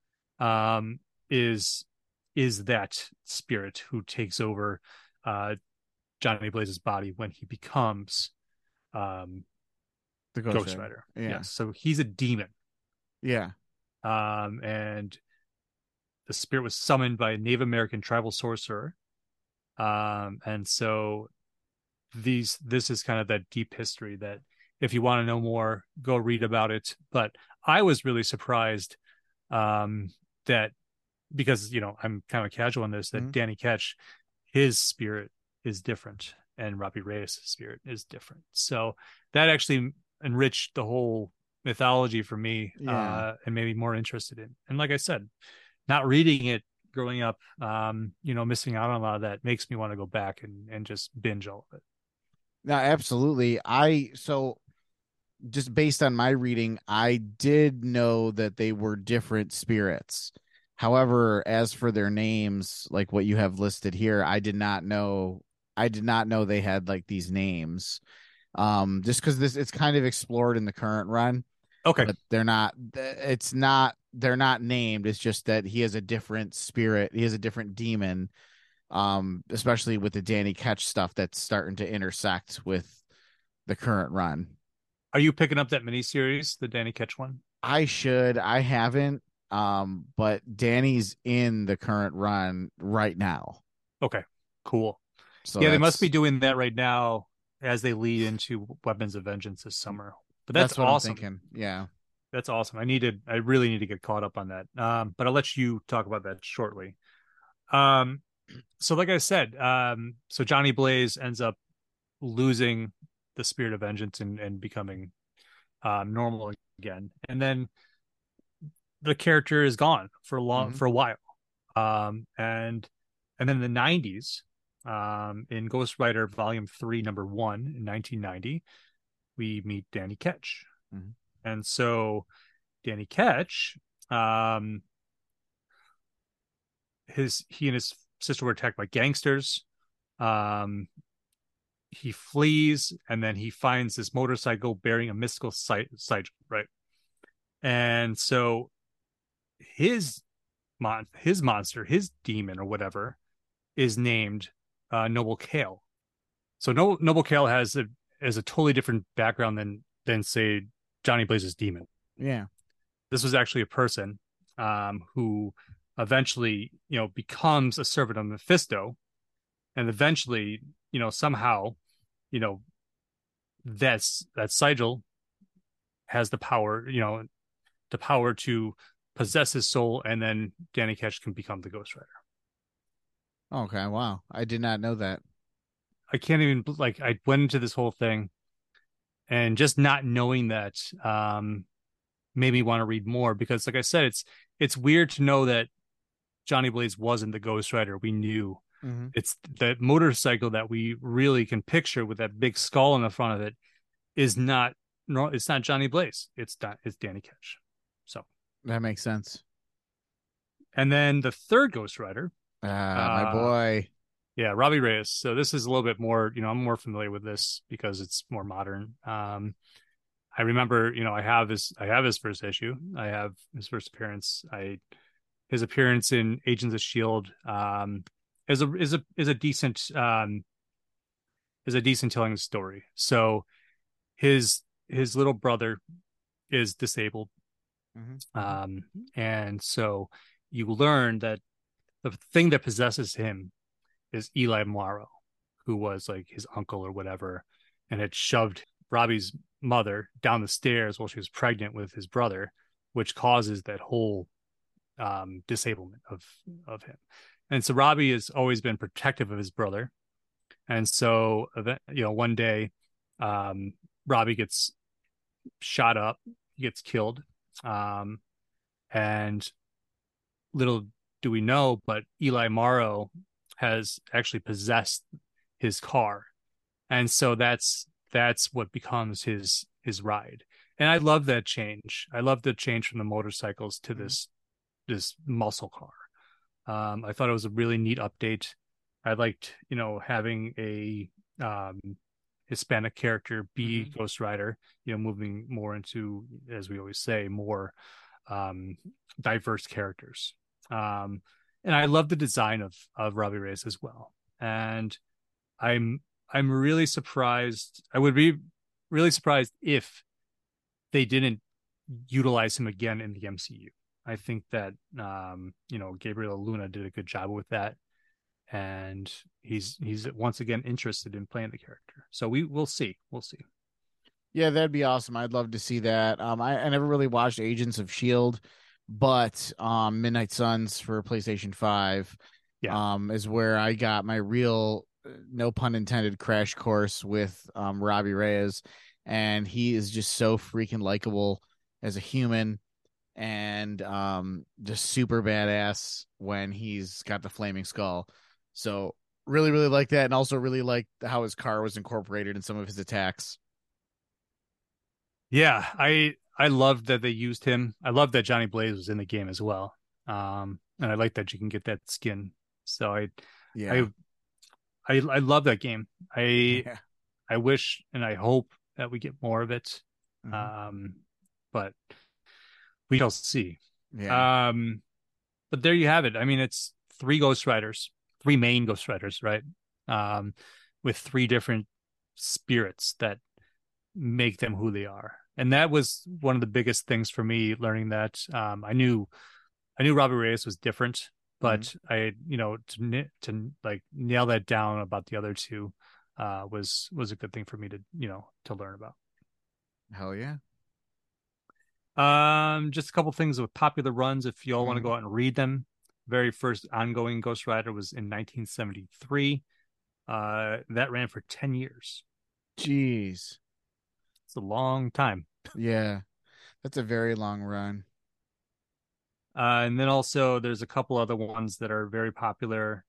is that spirit who takes over Johnny Blaze's body when he becomes the Ghost Rider. Yeah. So he's a demon. Yeah. And the spirit was summoned by a Native American tribal sorcerer. And so this is kind of that deep history that if you want to know more, go read about it. But I was really surprised that, because I'm kind of casual on this, that Danny Ketch, his spirit is different, and Robbie Reyes' spirit is different. So that actually enriched the whole mythology for me, and made me more interested in. And like I said, not reading it growing up, missing out on a lot of that makes me want to go back and just binge all of it. No, absolutely. So just based on my reading, I did know that they were different spirits. However, as for their names, like what you have listed here, I did not know. I did not know they had like these names. Just because it's kind of explored in the current run, Okay. but they're not. It's not. They're not named. It's just that he has a different spirit. He has a different demon. Especially with the Danny Ketch stuff that's starting to intersect with the current run. Are you picking up that miniseries, the Danny Ketch one? I should. I haven't. But Danny's in the current run right now. Okay, cool. So Yeah, they must be doing that right now as they lead into Weapons of Vengeance this summer. But that's what awesome. I'm thinking. Yeah. That's awesome. I really need to get caught up on that. But I'll let you talk about that shortly. So like I said, so Johnny Blaze ends up losing the spirit of vengeance and becoming normal again. And then the character is gone for a while. And then in the 90s, in Ghost Rider Volume 3, Number 1 in 1990, we meet Danny Ketch. And so Danny Ketch, he and his sister were attacked by gangsters. He flees, and then he finds this motorcycle bearing a mystical sigil, right? And so his monster, his demon or whatever, is named Noble Kale. So Noble Kale has a totally different background than say Johnny Blaze's demon. Yeah. This was actually a person who eventually, becomes a servant of Mephisto, and eventually, somehow, that sigil has the power, to possess his soul, and then Danny Ketch can become the Ghost Rider. Okay, wow. I did not know that. I can't even, I went into this whole thing, and just not knowing that made me want to read more, because like I said, it's weird to know that Johnny Blaze wasn't the Ghost Rider we knew. It's that motorcycle that we really can picture with that big skull in the front of it is not it's not Johnny Blaze. It's Danny Ketch. So that makes sense. And then the third Ghost Rider, my boy. Yeah, Robbie Reyes. So this is a little bit more, I'm more familiar with this because it's more modern. I remember, I have his first issue. I have his first appearance. His appearance in Agents of Shield is a decent telling story. So his little brother is disabled, and so you learn that the thing that possesses him is Eli Morrow, who was like his uncle or whatever, and had shoved Robbie's mother down the stairs while she was pregnant with his brother, which causes that whole disablement of him. And so Robbie has always been protective of his brother. And so, one day, Robbie gets shot up, he gets killed. And little do we know, but Eli Morrow has actually possessed his car. And so that's what becomes his ride. And I love that change. I love the change from the motorcycles to this muscle car. I thought it was a really neat update. I liked, having a Hispanic character be Ghost Rider, moving more into, as we always say, more diverse characters. And I love the design of Robbie Reyes as well. And I'm really surprised. I would be really surprised if they didn't utilize him again in the MCU. I think that Gabriel Luna did a good job with that, and he's once again interested in playing the character. So we'll see. Yeah, that'd be awesome. I'd love to see that. I never really watched Agents of Shield, but Midnight Suns for PlayStation 5 is where I got my real, no pun intended, crash course with Robbie Reyes, and he is just so freaking likable as a human, and just super badass when he's got the flaming skull. So Really, really like that, and also really like how his car was incorporated in some of his attacks. Yeah, I loved that they used him. I love that Johnny Blaze was in the game as well. And I like that you can get that skin. So Yeah, I I love that game. I yeah. I wish and I hope that we get more of it. Mhm. Um, but we shall see. Yeah. Um, but there you have it. I mean, it's three Ghost Riders, three main Ghost Riders, right? Um, with three different spirits that make them who they are. And that was one of the biggest things for me learning that. I knew Robbie Reyes was different, Mhm. but to like nail that down about the other two was a good thing for me to learn about. Hell yeah. Just a couple things with popular runs if you all want to Mhm. go out and read them. Very first ongoing Ghost Rider was in 1973. That ran for 10 years. Jeez. It's a long time. Yeah. That's a very long run. And then also there's a couple other ones that are very popular.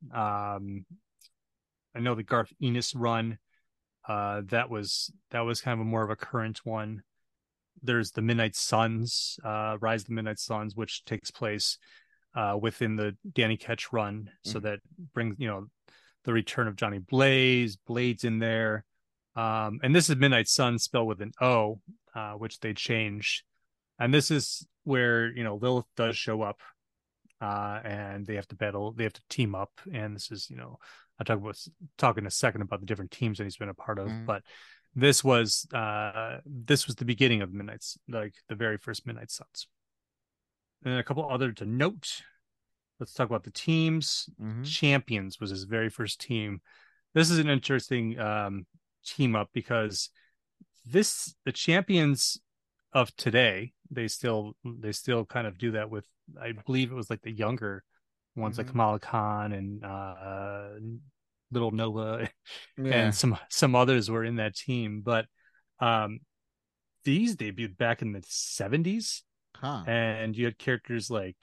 I know the Garth Ennis run. That was kind of a more of a current one. There's the Midnight Suns, Rise of the Midnight Suns, which takes place within the Danny Ketch run. So Mhm. that brings, the return of Johnny Blaze, Blades in there. And this is Midnight Suns spelled with an O, which they changed. And this is where, Lilith does show up, and they have to battle, they have to team up. And this is, I'll talk in a second about the different teams that he's been a part of, Mhm. but this was the beginning of Midnight's, like the very first Midnight Suns. And then a couple other to note. Let's talk about the teams. Mhm. Champions was his very first team. This is an interesting team up because the champions of today, they still kind of do that with, I believe it was like the younger ones like Mhm. Kamala Khan and Little Nova and Yeah. some others were in that team, but um these debuted back in the 70s, Huh. and you had characters like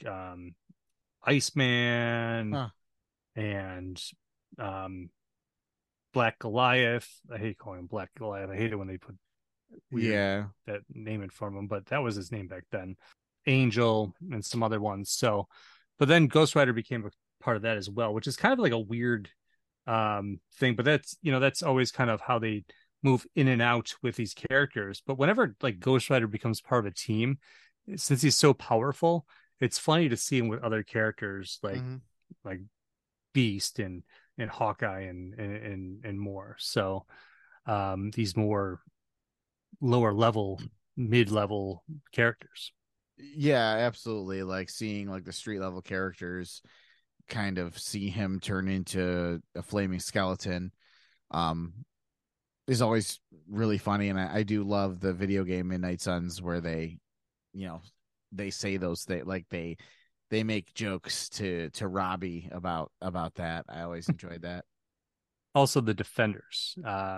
Iceman Huh. and um Black Goliath. I hate calling him Black Goliath. I hate it when they put weird Yeah. that name in front of him, but that was his name back then. Angel and some other ones. So, but then Ghost Rider became a part of that as well, which is kind of like a weird thing. But that's always kind of how they move in and out with these characters. But whenever like Ghost Rider becomes part of a team, since he's so powerful, it's funny to see him with other characters Mhm. like Beast and Hawkeye and more. So these more lower level, mid level characters. Yeah, absolutely. Like seeing like the street level characters kind of see him turn into a flaming skeleton um is always really funny. And I do love the video game Midnight Suns where you know, they say those things like they make jokes to Robbie about that. I always enjoyed that. Also the Defenders.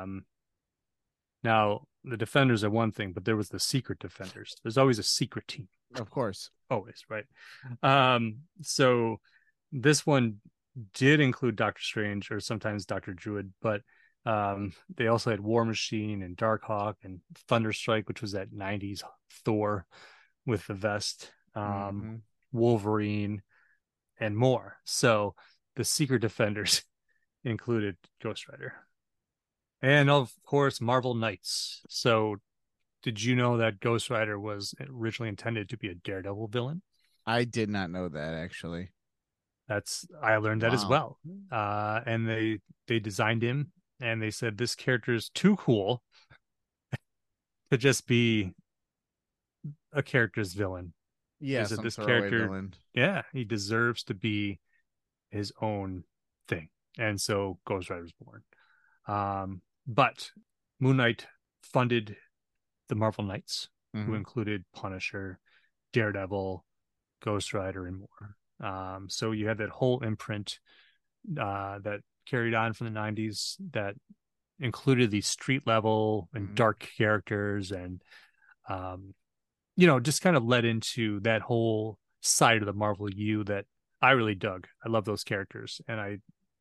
Now the Defenders are one thing, but there was the Secret Defenders. There's always a secret team. Of course. Always, right? So this one did include Doctor Strange or sometimes Doctor Druid, but they also had War Machine and Darkhawk and Thunderstrike, which was that 90s Thor with the vest, Hmm. Wolverine, and more. So the Secret Defenders included Ghost Rider. And of course, Marvel Knights. So did you know that Ghost Rider was originally intended to be a Daredevil villain? I did not know that actually. I learned that as Wow. well. And they designed him and they said this character is too cool to just be a character's villain. They Yeah, said some this throwaway character, villain. yeah, he deserves to be his own thing. And so Ghost Rider was born. But Moon Knight funded the Marvel Knights, who Hmm. included Punisher, Daredevil, Ghost Rider, and more. So you had that whole imprint that carried on from the 90s that included these street level and Hmm. dark characters and um, just kind of led into that whole side of the Marvel U that I really dug. I love those characters and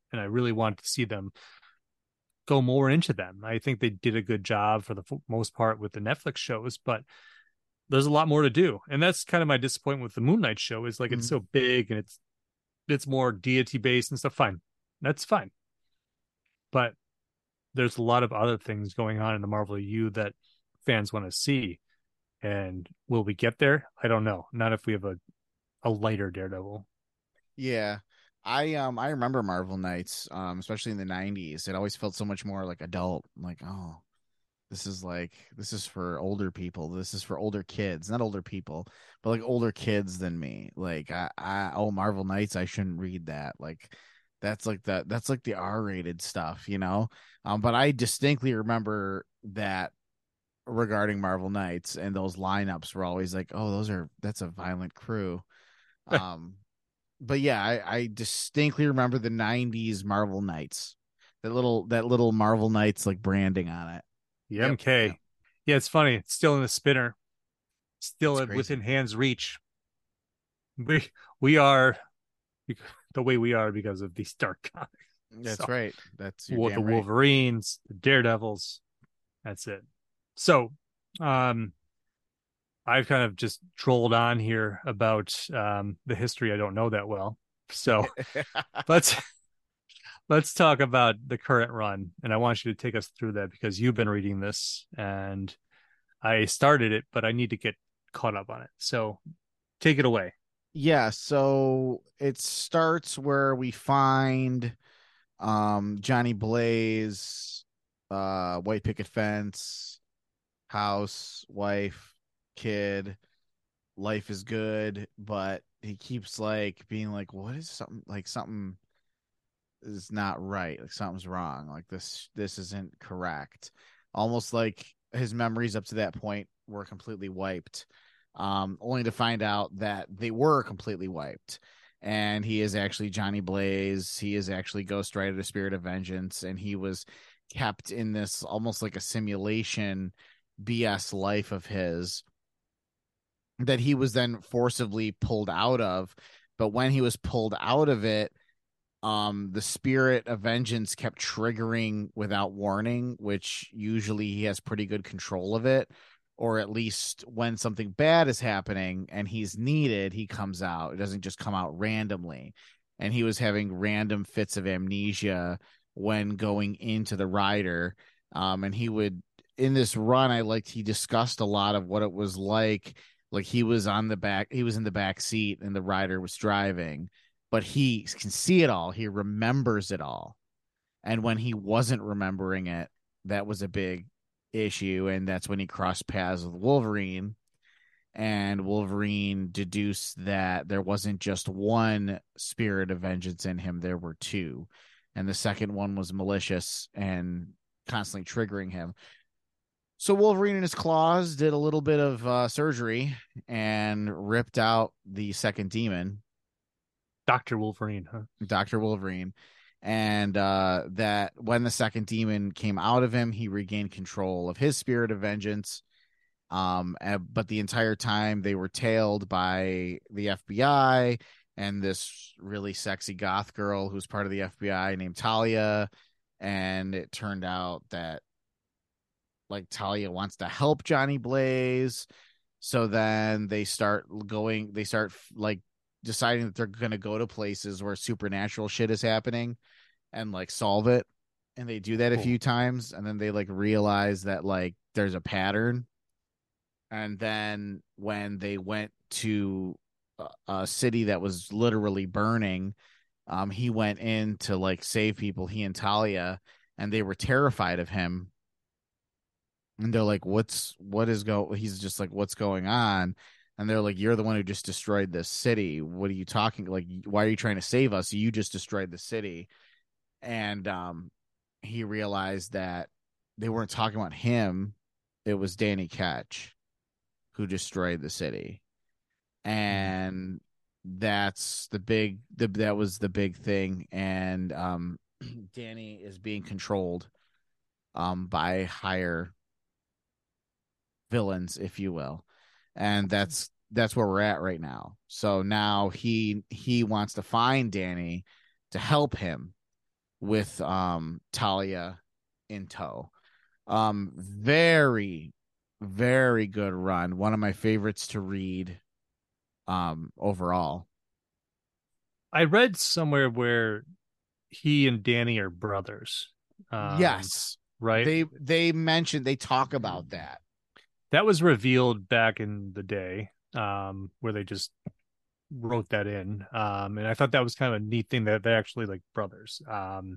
and I really want to see them go more into them. I think they did a good job for the most part with the Netflix shows, but there's a lot more to do. And that's kind of my disappointment with the Moon Knight show is like, it's so big and it's more deity based and stuff. Fine. That's fine. But there's a lot of other things going on in the Marvel U that fans want to see. And will we get there? I don't know. Not if we have a lighter Daredevil. Yeah. I remember Marvel Knights, especially in the 90s. It always felt so much more like adult. Like, oh, this is for older people. This is for older kids, not older people, but like older kids than me. Like Marvel Knights, I shouldn't read that. Like that's like the R-rated stuff, you know? But I distinctly remember that regarding Marvel Knights, and those lineups were always like, oh, that's a violent crew. But yeah, I distinctly remember the 90s Marvel Knights. That little Marvel Knights like branding on it. The MK. Yep. Yeah, it's funny. It's still in the spinner. Still within hand's reach. We are the way we are because of these dark comics. That's right. That's the Wolverines, the Daredevils. That's it. So, I've kind of just trolled on here about the history I don't know that well. So let's talk about the current run. And I want you to take us through that because you've been reading this and I started it, but I need to get caught up on it. So take it away. Yeah. So it starts where we find Johnny Blaze, white picket fence, house, wife, kid, life is good, but he keeps like being like, what is something is not right, like something's wrong, like this isn't correct, almost like his memories up to that point were completely wiped, only to find out that they were completely wiped, and he is actually Johnny Blaze. He is actually Ghost Rider, the Spirit of Vengeance, and he was kept in this almost like a simulation BS life of his that he was then forcibly pulled out of. But when he was pulled out of it, the Spirit of Vengeance kept triggering without warning, which usually he has pretty good control of it, or at least when something bad is happening and he's needed, he comes out. It doesn't just come out randomly. And he was having random fits of amnesia when going into the rider. And he would, in this run, he discussed a lot of what it was like he was in the back seat and the rider was driving, but he can see it all. He remembers it all. And when he wasn't remembering it, that was a big issue. And that's when he crossed paths with Wolverine, and Wolverine deduced that there wasn't just one Spirit of Vengeance in him. There were two. And the second one was malicious and constantly triggering him. So Wolverine in his claws did a little bit of surgery and ripped out the second demon. Dr. Wolverine, huh? Dr. Wolverine. And that when the second demon came out of him, he regained control of his Spirit of Vengeance. But the entire time they were tailed by the FBI and this really sexy goth girl who's part of the FBI named Talia. And it turned out that Talia wants to help Johnny Blaze. So then they start deciding that they're going to go to places where supernatural shit is happening and solve it. And they do that a few times. And then they realize that there's a pattern. And then when they went to a city that was literally burning, he went in to save people, he and Talia, and they were terrified of him. And they're like, he's just like, what's going on? And they're like, you're the one who just destroyed this city. What are you talking? Why are you trying to save us? You just destroyed the city. And he realized that they weren't talking about him. It was Danny Ketch who destroyed the city. And that's that was the big thing. And Danny is being controlled by higher villains, if you will. And that's where we're at right now. So now he wants to find Danny to help him. with Talia in tow. Very, very good run. One of my favorites to read overall. I read somewhere where he and Danny are brothers. Yes. Right. They talk about that. That was revealed back in the day, where they just wrote that in. And I thought that was kind of a neat thing that they're actually like brothers. Kind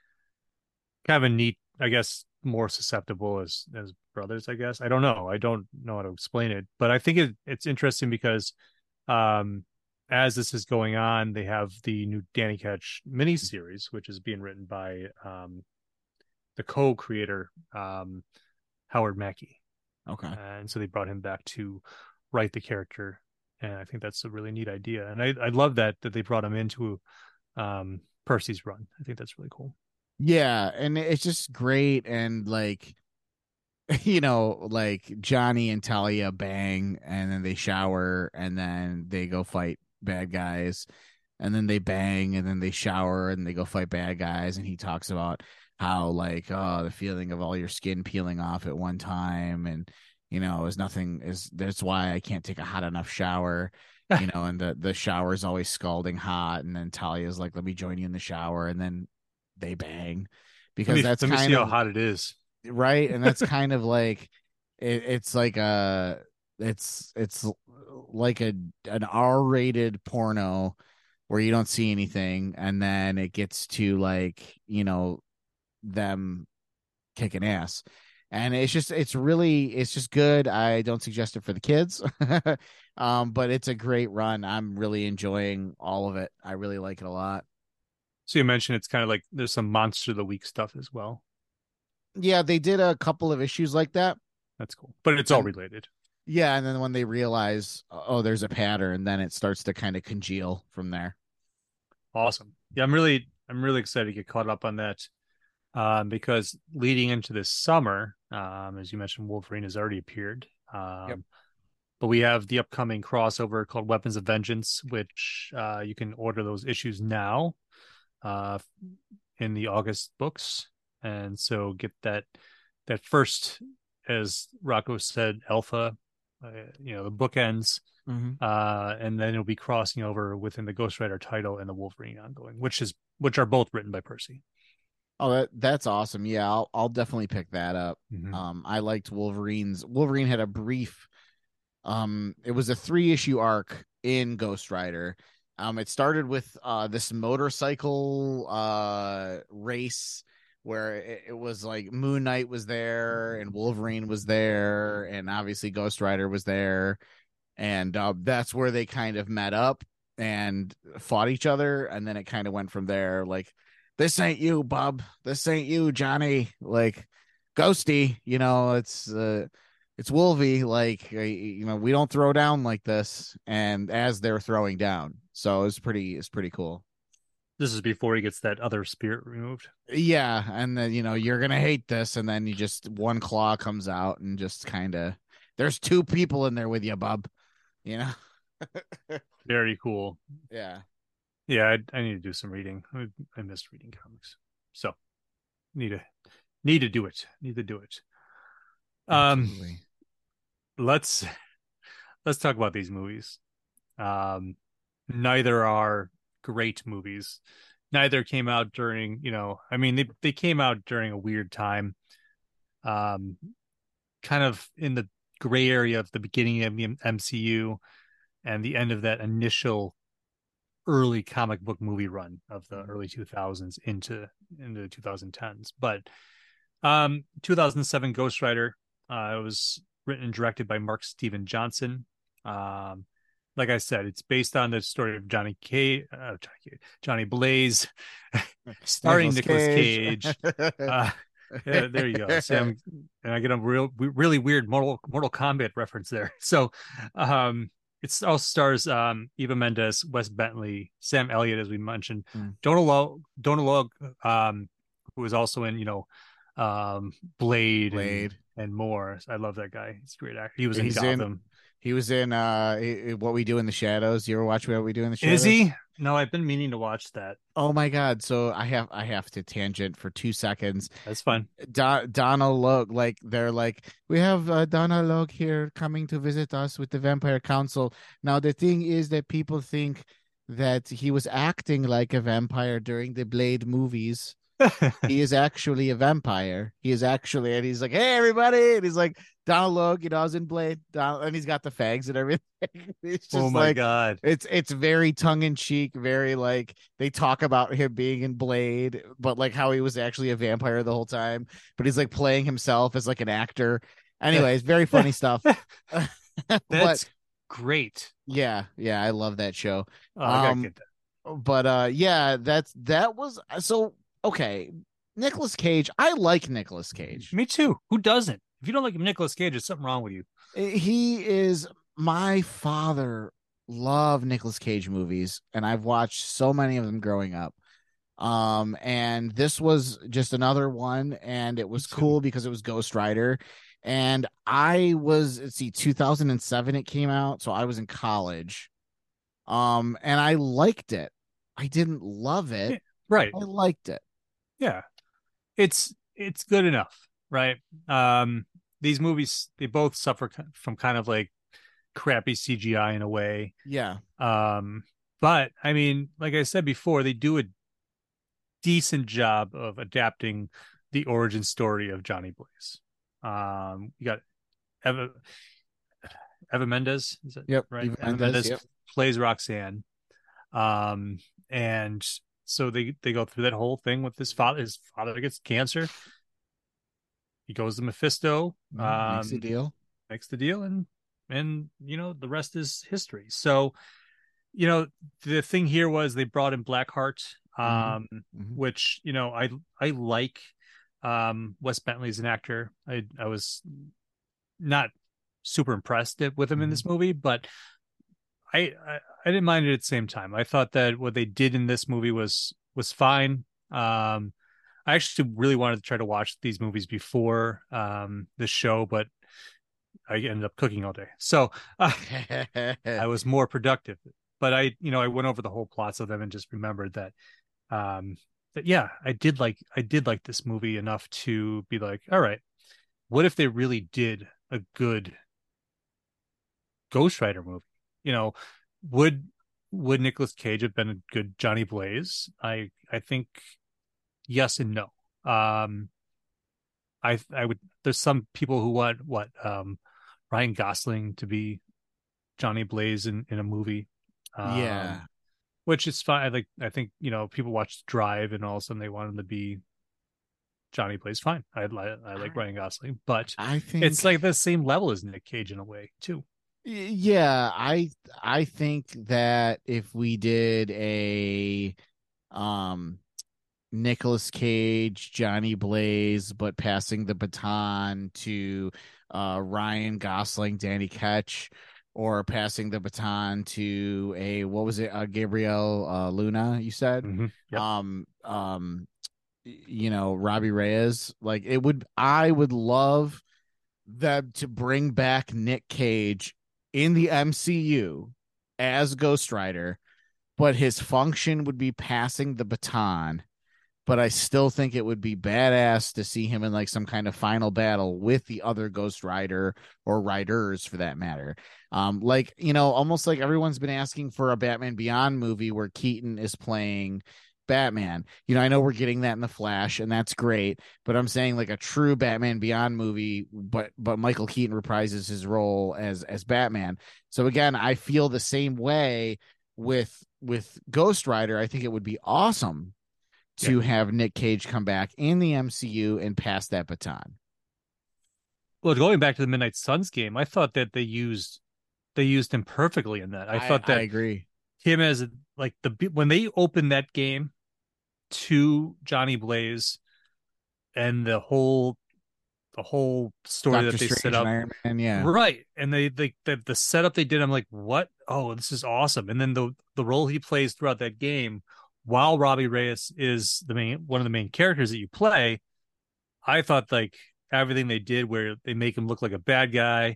of a neat, I guess, more susceptible as brothers, I guess. I don't know how to explain it, but I think it's interesting because as this is going on, they have the new Danny Ketch miniseries, which is being written by the co-creator Howard Mackie. Okay. And so they brought him back to write the character, and I think that's a really neat idea. And I love that they brought him into Percy's run. I think that's really cool. Yeah, and it's just great, and like, you know, like Johnny and Talia bang, and then they shower, and then they go fight bad guys, and then they bang, and then they shower, and they go fight bad guys, and he talks about how like, oh, the feeling of all your skin peeling off at one time, and you know, that's why I can't take a hot enough shower. You know, and the shower is always scalding hot, and then Talia's like, let me join you in the shower, and then they bang, because let me see how hot it is, right? And that's kind of like it's like it's like an R-rated porno where you don't see anything, and then it gets to like, you know, them kicking ass, and it's just good. I don't suggest it for the kids. But it's a great run. I'm really enjoying all of it. I really like it a lot. So you mentioned it's kind of like there's some Monster of the Week stuff as well. Yeah, they did a couple of issues like that. That's cool, but it's all related. Yeah, and then when they realize, oh, there's a pattern, then it starts to kind of congeal from there. Awesome. Yeah, I'm really excited to get caught up on that, because leading into this summer, as you mentioned, Wolverine has already appeared. Yep. But we have the upcoming crossover called Weapons of Vengeance, which you can order those issues now in the August books, and so get that first, as Rocco said, alpha, the bookends, and then it'll be crossing over within the Ghost Rider title and the Wolverine ongoing, which are both written by Percy. Oh, that's awesome. Yeah, I'll definitely pick that up. I liked Wolverine had a brief, it was a 3-issue arc in Ghost Rider. It started with this motorcycle race where it was like Moon Knight was there, and Wolverine was there, and obviously Ghost Rider was there, and that's where they kind of met up and fought each other, and then it kind of went from there. Like, this ain't you, bub. This ain't you, Johnny. Like, Ghosty, you know, it's Wolvie. Like, you know, we don't throw down like this. And as they're throwing down, so it's pretty cool. This is before he gets that other spirit removed. Yeah, and then, you know, you're gonna hate this, and then you just, one claw comes out, and just kind of, there's 2 people in there with you, bub. You know. Very cool. Yeah. Yeah, I need to do some reading. I missed reading comics, so need to do it. Absolutely. Let's talk about these movies. Neither are great movies. Neither came out during, I mean, they came out during a weird time, kind of in the gray area of the beginning of the MCU and the end of that initial early comic book movie run of the early 2000s into the 2010s. But 2007 Ghost Rider, it was written and directed by Mark Steven Johnson. Like I said, it's based on the story of Johnny Blaze, starring Nicolas Cage. Yeah, there you go. Sam, and I get a really weird Mortal Kombat reference there. So, it also stars Eva Mendes, Wes Bentley, Sam Elliott, as we mentioned, Donald Logue, who was also in Blade and more. I love that guy. He's a great actor. He was in Gotham. He was in What We Do in the Shadows. You ever watch What We Do in the Shadows? Is he? No, I've been meaning to watch that. Oh my God. So I have to tangent for 2 seconds. That's fine. Donna Logue, like they're like, we have Donna Logue here coming to visit us with the Vampire Council. Now the thing is that people think that he was acting like a vampire during the Blade movies. He is actually a vampire. He is actually, and he's like, hey everybody, and he's like, Donald Logue, I was in Blade, and he's got the fags and everything. It's just Oh my God. it's very tongue in cheek, very like they talk about him being in Blade, but like how he was actually a vampire the whole time, but he's like playing himself as like an actor. Anyways, very funny stuff. That's great. Yeah, I love that show. Oh, I gotta get that. But yeah, that was so. Okay, Nicolas Cage. I like Nicolas Cage. Me too. Who doesn't? If you don't like Nicolas Cage, there's something wrong with you. He is. My father loved Nicolas Cage movies, and I've watched so many of them growing up. And this was just another one, and it was cool because it was Ghost Rider. And I was, let's see, 2007 it came out, so I was in college. And I liked it. I didn't love it. Yeah, right. I liked it. Yeah. It's good enough, right? These movies, they both suffer from kind of like crappy CGI in a way. Yeah. But I mean, like I said before, they do a decent job of adapting the origin story of Johnny Blaze. You got Eva Mendes, is that right? Eva Mendes plays Roxanne. And so they go through that whole thing with his father. His father gets cancer. He goes to Mephisto, makes the deal, and you know the rest is history. So, you know, the thing here was they brought in Blackheart, which you know I like. Wes Bentley as an actor. I was not super impressed with him in this movie, but I didn't mind it at the same time. I thought that what they did in this movie was fine. I actually really wanted to try to watch these movies before the show, but I ended up cooking all day, so I was more productive. But I went over the whole plots of them and just remembered that yeah, I did like this movie enough to be like, all right, what if they really did a good Ghost Rider movie? You know, would Nicolas Cage have been a good Johnny Blaze? I think yes and no. I would. There's some people who want Ryan Gosling to be Johnny Blaze in a movie. Yeah. Which is fine. I think, you know, people watch Drive and all of a sudden they want him to be Johnny Blaze. Fine. I like Ryan Gosling, but I think it's like the same level as Nick Cage in a way too. Yeah, I think that if we did a Nicolas Cage, Johnny Blaze, but passing the baton to Ryan Gosling, Danny Ketch, or passing the baton to Gabriel Luna, you said? Mm-hmm. Yep. You know, Robbie Reyes. Like I would love them to bring back Nick Cage in the MCU as Ghost Rider, but his function would be passing the baton. But I still think it would be badass to see him in like some kind of final battle with the other Ghost Rider or Riders for that matter. Like, you know, almost like everyone's been asking for a Batman Beyond movie where Keaton is playing Batman. You know, I know we're getting that in The Flash, and that's great, but I'm saying like a true Batman Beyond movie, but Michael Keaton reprises his role as Batman. So again, I feel the same way with Ghost Rider. I think it would be awesome to have Nick Cage come back in the MCU and pass that baton. Well, going back to the Midnight Suns game, I thought that they used him perfectly in that. I thought that I agree. Him as like when they opened that game to Johnny Blaze and the whole story Dr. that they Strange set up, Iron Man, yeah, right? And the setup they did, I'm like, what? Oh, this is awesome! And then the role he plays throughout that game, while Robbie Reyes is one of the main characters that you play, I thought like everything they did where they make him look like a bad guy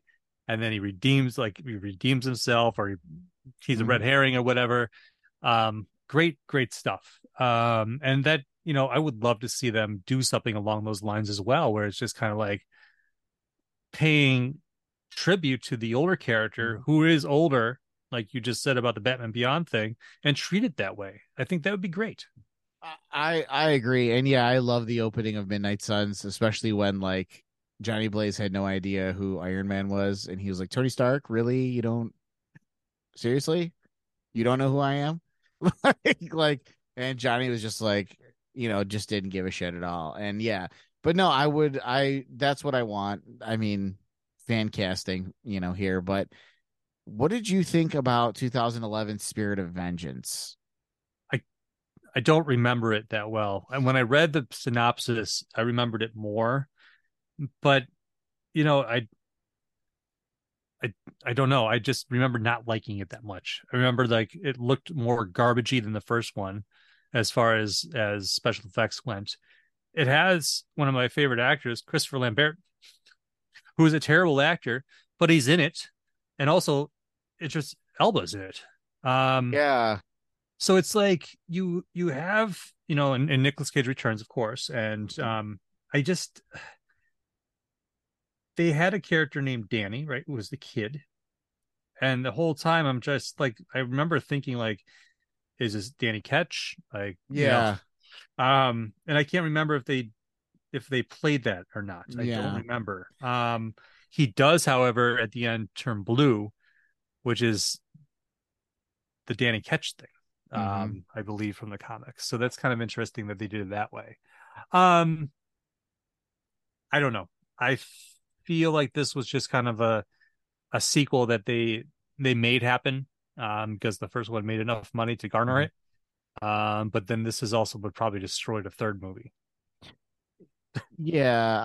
and then he redeems himself, or he's a red Mhm. herring or whatever. Great stuff. And that, I would love to see them do something along those lines as well, where it's just kind of like paying tribute to the older character who is older, like you just said about the Batman Beyond thing, and treat it that way. I think that would be great. I agree, and yeah, I love the opening of Midnight Suns, especially when like Johnny Blaze had no idea who Iron Man was, and he was like, Tony Stark, really? You don't seriously? You don't know who I am? And Johnny was just like, just didn't give a shit at all. And yeah, but no, that's what I want. I mean, fan casting, here, but what did you think about 2011 Spirit of Vengeance? I don't remember it that well. And when I read the synopsis, I remembered it more. But I don't know. I just remember not liking it that much. I remember like it looked more garbagey than the first one, as far as special effects went. It has one of my favorite actors, Christopher Lambert, who is a terrible actor, but he's in it, and also it's just Elba's in it. Yeah. So it's like you have, and Nicolas Cage returns, of course, and they had a character named Danny, right, who was the kid, and the whole time I'm just like, I remember thinking like, is this Danny Ketch? Like, Yeah. and I can't remember if they played that or not. I don't remember. He does, however, at the end turn blue, which is the Danny Ketch thing. I believe from the comics. So that's kind of interesting that they did it that way. I don't know. I feel like this was just kind of a sequel that they made happen because the first one made enough money to garner it. But then this is also would probably destroy the third movie. Yeah,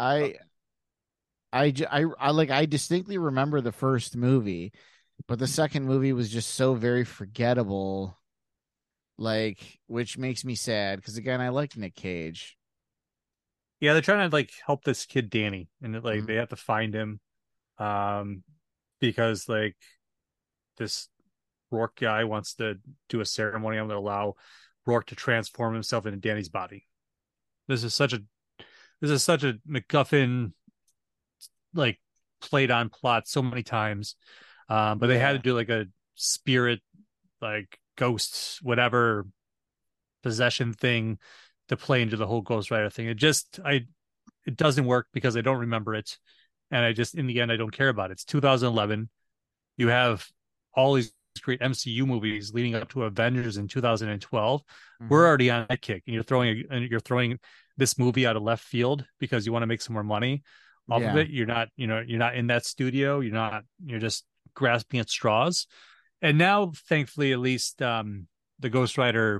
I distinctly remember the first movie, but the second movie was just so very forgettable. Like, which makes me sad because again, I like Nick Cage. Yeah, they're trying to like help this kid Danny, and like they have to find him, because like this Rourke guy wants to do a ceremony that allow Rourke to transform himself into Danny's body. This is such a MacGuffin, like played on plot so many times, but they had to do like a spirit, like ghosts, whatever possession thing to play into the whole Ghost Rider thing. It doesn't work because I don't remember it, and I just in the end I don't care about it. It's 2011. You have all these great MCU movies leading up to Avengers in 2012. We're already on that kick, and you're throwing this movie out of left field because you want to make some more money off of it. You're not in that studio. You're just grasping at straws. And now, thankfully, at least the Ghost Rider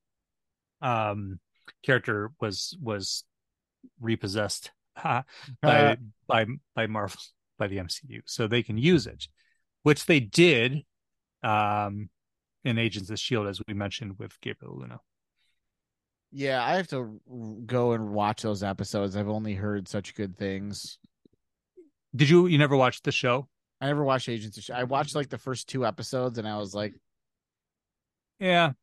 character was repossessed by Marvel, by the MCU, so they can use it, which they did in Agents of S.H.I.E.L.D., as we mentioned with Gabriel Luna. Yeah, I have to go and watch those episodes. I've only heard such good things. Did you never watched the show? I never watched Agents of S.H.I.E.L.D. I watched like the first 2 episodes and I was like, yeah,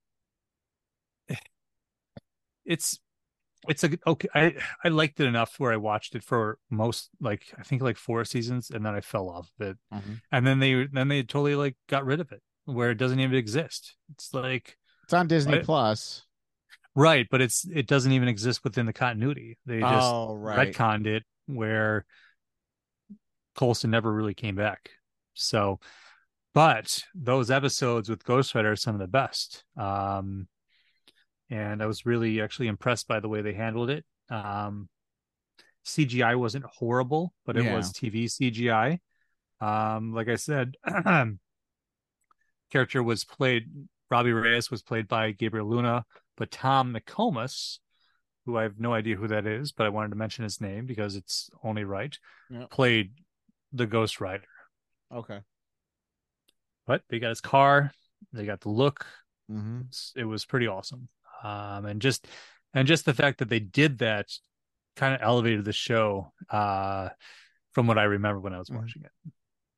it's okay. I liked it enough where I watched it for most, like I think like 4 seasons, and then I fell off of it. And then they totally like got rid of it where it doesn't even exist. It's like it's on Disney Plus. Right, but it doesn't even exist within the continuity. They just retconned it where Coulson never really came back. So, but those episodes with Ghost Rider are some of the best. And I was really actually impressed by the way they handled it. CGI wasn't horrible, but it was TV CGI. Like I said, Robbie Reyes was played by Gabriel Luna, but Tom McComas, who I have no idea who that is, but I wanted to mention his name because it's only right, played the Ghost Rider. Okay. But they got his car, they got the look. It was pretty awesome. And just the fact that they did that kind of elevated the show from what I remember when I was watching it.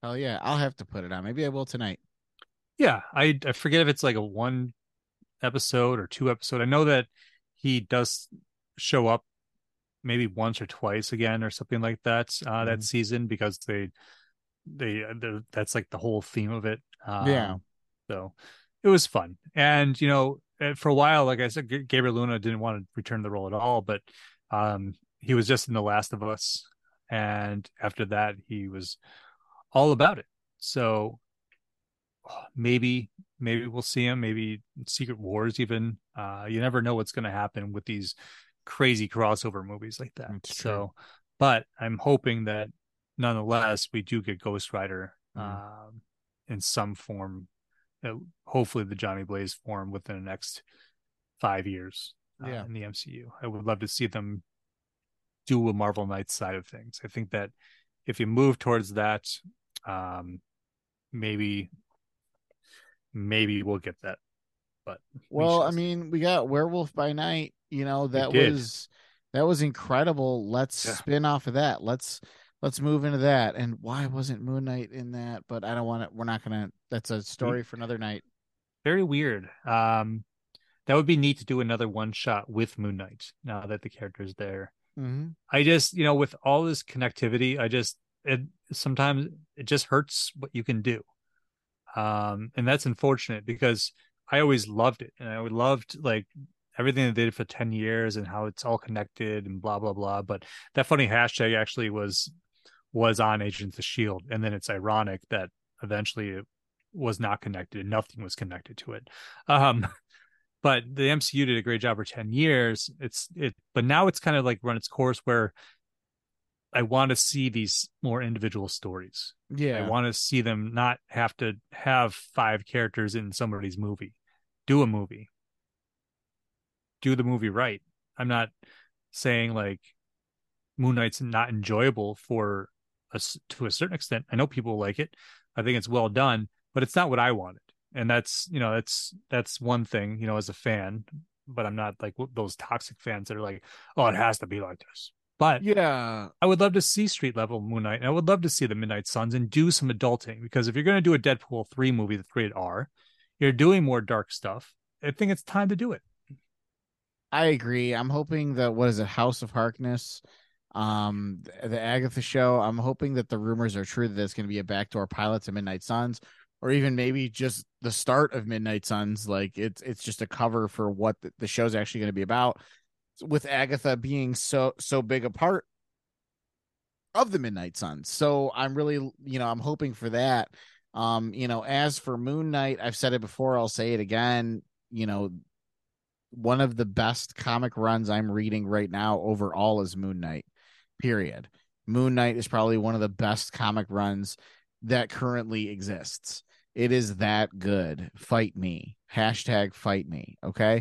Hell yeah, I'll have to put it on. Maybe I will tonight. Yeah, I forget if it's like a one episode or two episode. I know that he does show up maybe once or twice again or something like that that season, because that's like the whole theme of it. Yeah. So it was fun. And for a while, like I said, Gabriel Luna didn't want to return the role at all, but he was just in The Last of Us, and after that he was all about it. So maybe we'll see him, maybe Secret Wars even. You never know what's going to happen with these crazy crossover movies like that. It's so true. But I'm hoping that nonetheless we do get Ghost Rider in some form, hopefully the Johnny Blaze form, within the next 5 years in the MCU. I would love to see them do a Marvel Knights side of things. I think that if you move towards that, maybe we'll get that. But well, I mean, we got Werewolf by Night. That was incredible. Let's spin off of that. Let's move into that. And why wasn't Moon Knight in that? But I don't want it. We're not gonna. That's a story for another night. Very weird. That would be neat to do another one shot with Moon Knight now that the character's there. Mm-hmm. I just, with all this connectivity, sometimes it just hurts what you can do. And that's unfortunate, because I always loved it, and I loved like everything they did for 10 years and how it's all connected and blah blah blah. But that funny hashtag actually was on Agents of S.H.I.E.L.D., and then it's ironic that eventually it was not connected and nothing was connected to it. But the MCU did a great job for 10 years. But now it's kind of like run its course, where I want to see these more individual stories. Yeah. I want to see them not have to have 5 characters in somebody's movie. Do a movie. Do the movie right. I'm not saying like Moon Knight's not enjoyable to a certain extent. I know people like it. I think it's well done, but it's not what I wanted. And that's one thing, as a fan, but I'm not like those toxic fans that are like, oh, it has to be like this. But yeah, I would love to see street level Moon Knight, and I would love to see the Midnight Suns and do some adulting, because if you're going to do a Deadpool 3 movie that's rated R, you're doing more dark stuff. I think it's time to do it. I agree. I'm hoping that, what is it, House of Harkness, the Agatha show, I'm hoping that the rumors are true, that it's going to be a backdoor pilot to Midnight Suns, or even maybe just the start of Midnight Suns. Like it's just a cover for what the show's actually going to be about, with Agatha being so big a part of the Midnight Suns. So I'm really, I'm hoping for that. As for Moon Knight, I've said it before, I'll say it again. One of the best comic runs I'm reading right now overall is Moon Knight, period. Moon Knight is probably one of the best comic runs that currently exists. It is that good. Fight me. Hashtag fight me. Okay.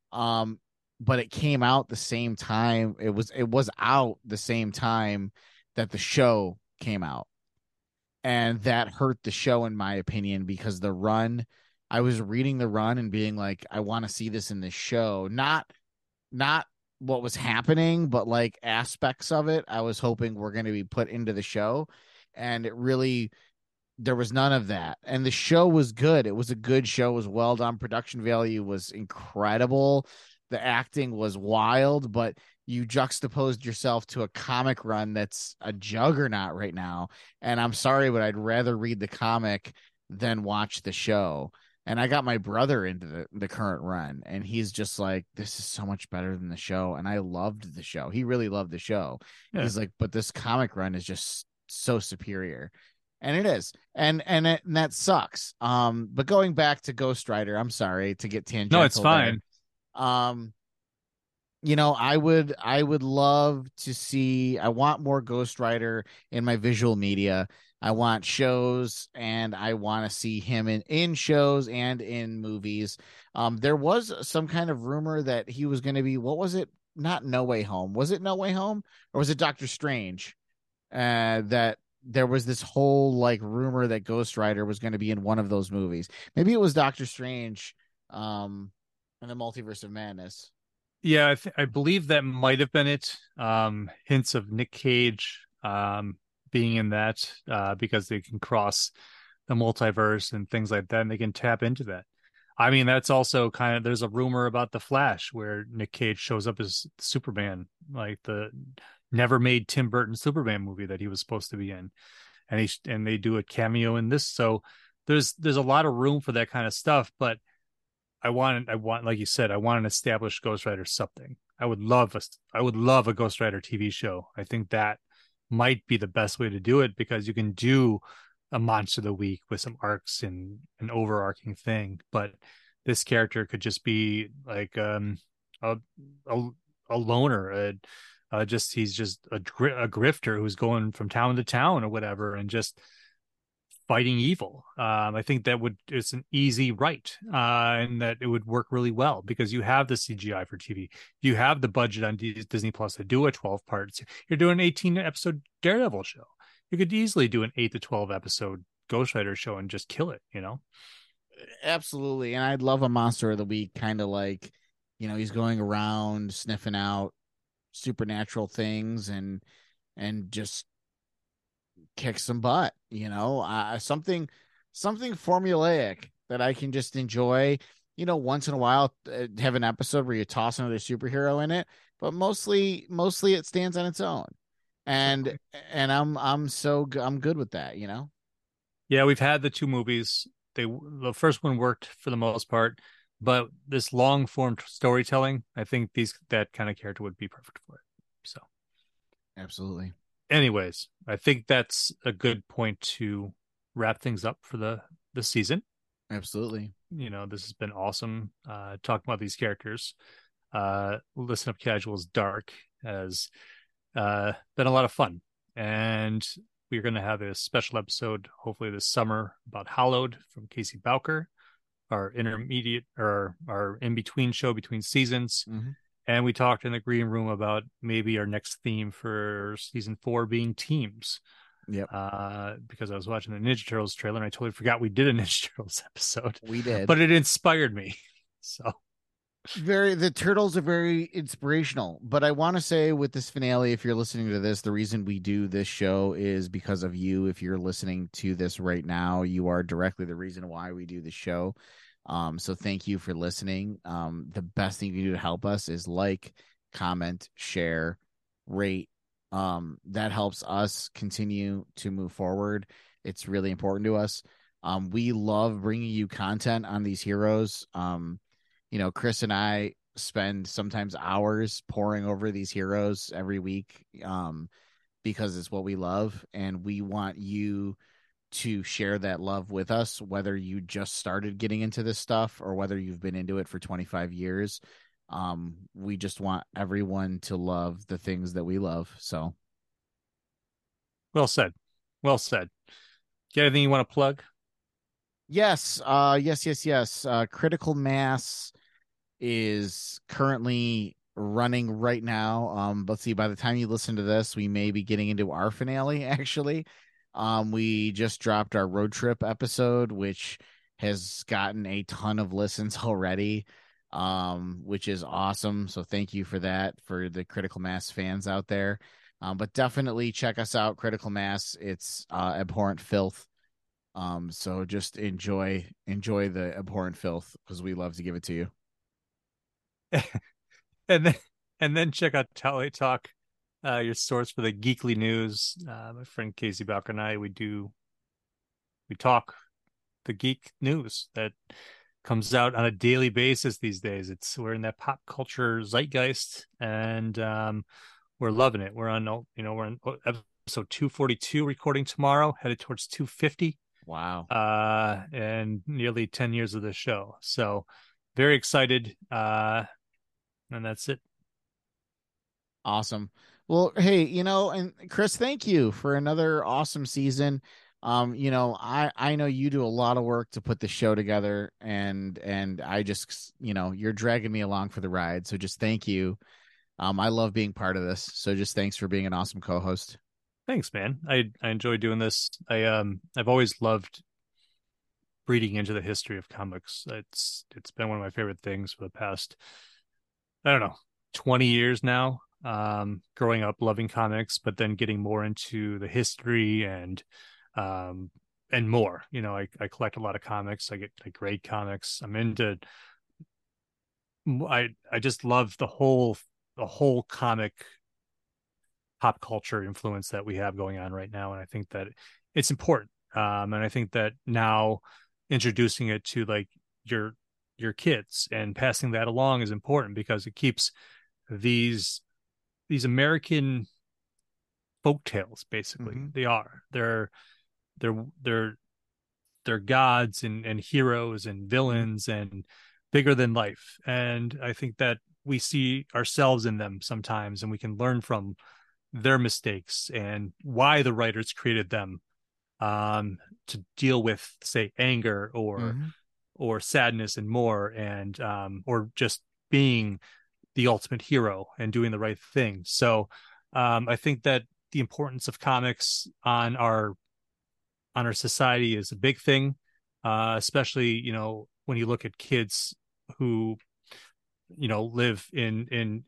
But it came out the same time. It was out the same time that the show came out. And that hurt the show, in my opinion, because the run, I was reading the run and being like, I want to see this in the show. Not what was happening, but like aspects of it I was hoping were going to be put into the show. And there was none of that. And the show was good. It was a good show. It was well done. Production value was incredible. The acting was wild, but you juxtaposed yourself to a comic run that's a juggernaut right now. And I'm sorry, but I'd rather read the comic than watch the show. And I got my brother into the current run, and he's just like, this is so much better than the show. And I loved the show. He really loved the show. Yeah. He's like, but this comic run is just so superior. And it is. And that sucks. But going back to Ghost Rider, I'm sorry to get tangential. No, it's fine. There. I would love to see, I want more Ghost Rider in my visual media. I want shows, and I want to see him in shows and in movies. There was some kind of rumor that he was going to be, what was it? Not No Way Home. Was it No Way Home, or was it Doctor Strange? That there was this whole like rumor that Ghost Rider was going to be in one of those movies. Maybe it was Doctor Strange, and the Multiverse of Madness. Yeah, I believe that might have been it. Hints of Nick Cage. being in that because they can cross the multiverse and things like that, and they can tap into that. I mean, that's also kind of, there's a rumor about The Flash where Nick Cage shows up as Superman, like the never made Tim Burton Superman movie that he was supposed to be in, and they do a cameo in this. So there's a lot of room for that kind of stuff. But I want, like you said, I want an established Ghost Rider something. I would love a Ghost Rider TV show. I think that might be the best way to do it, because you can do a monster of the week with some arcs and an overarching thing. But this character could just be like a loner, he's just a grifter who's going from town to town or whatever, and just fighting evil. I think it's an easy write, and that it would work really well because you have the CGI for TV, you have the budget on Disney Plus to do a 12 parts. You're doing an 18 episode Daredevil show. You could easily do an 8 to 12 episode Ghost Rider show and just kill it, you know? Absolutely. And I'd love a monster of the week, kind of like, he's going around sniffing out supernatural things and just kick some butt, something formulaic that I can just enjoy, once in a while. Have an episode where you toss another superhero in it, but mostly it stands on its own. And I'm good with that, Yeah, we've had the two movies. The first one worked for the most part, but this long form storytelling, I think that kind of character would be perfect for it. So, absolutely. Anyways, I think that's a good point to wrap things up for the season. Absolutely. This has been awesome talking about these characters. Listen Up Casual's Dark has been a lot of fun, and we're going to have a special episode hopefully this summer about Hallowed from Casey Bowker, our intermediate or our in-between show between seasons. Mm-hmm. And we talked in the green room about maybe our next theme for season 4 being teams. Yep. Because I was watching the Ninja Turtles trailer and I totally forgot we did a Ninja Turtles episode. We did, but it inspired me. So the Turtles are very inspirational. But I want to say with this finale, if you're listening to this, the reason we do this show is because of you. If you're listening to this right now, you are directly the reason why we do the show. So thank you for listening. The best thing you can do to help us is like, comment, share, rate. That helps us continue to move forward. It's really important to us. We love bringing you content on these heroes. Chris and I spend sometimes hours poring over these heroes every week, because it's what we love, and we want you to share that love with us, whether you just started getting into this stuff or whether you've been into it for 25 years. We just want everyone to love the things that we love. So well said. Got anything you want to plug? Yes. Yes. Critical Mass is currently running right now. Let's see, by the time you listen to this, we may be getting into our finale, actually. We just dropped our road trip episode, which has gotten a ton of listens already, which is awesome. So thank you for that, for the Critical Mass fans out there. But definitely check us out, Critical Mass. It's Abhorrent Filth. So just enjoy the Abhorrent Filth, because we love to give it to you. and then check out Tally Talk, your source for the geekly news. My friend Casey Bowker and I, we talk the geek news that comes out on a daily basis these days. We're in that pop culture zeitgeist, and we're loving it. We're on episode 242 recording tomorrow, headed towards 250. Wow. And nearly 10 years of the show. So very excited. And that's it. Awesome. Well, hey, and Chris, thank you for another awesome season. I know you do a lot of work to put the show together, and I just, you're dragging me along for the ride. So just thank you. I love being part of this. So just thanks for being an awesome co-host. Thanks, man. I enjoy doing this. I've always loved reading into the history of comics. It's been one of my favorite things for the past, I don't know, 20 years now. growing up loving comics, but then getting more into the history and more. You know, I collect a lot of comics. I grade comics. I'm into. I just love the whole comic pop culture influence that we have going on right now, and I think that it's important. And I think that now introducing it to like your kids and passing that along is important, because it keeps these American folk tales, basically. They're gods and heroes and villains and bigger than life, and I think that we see ourselves in them sometimes, and we can learn from their mistakes and why the writers created them, to deal with, say, anger or sadness and more, and or just being the ultimate hero and doing the right thing. So I think that the importance of comics on our society is a big thing, especially, you know, when you look at kids who, you know, live in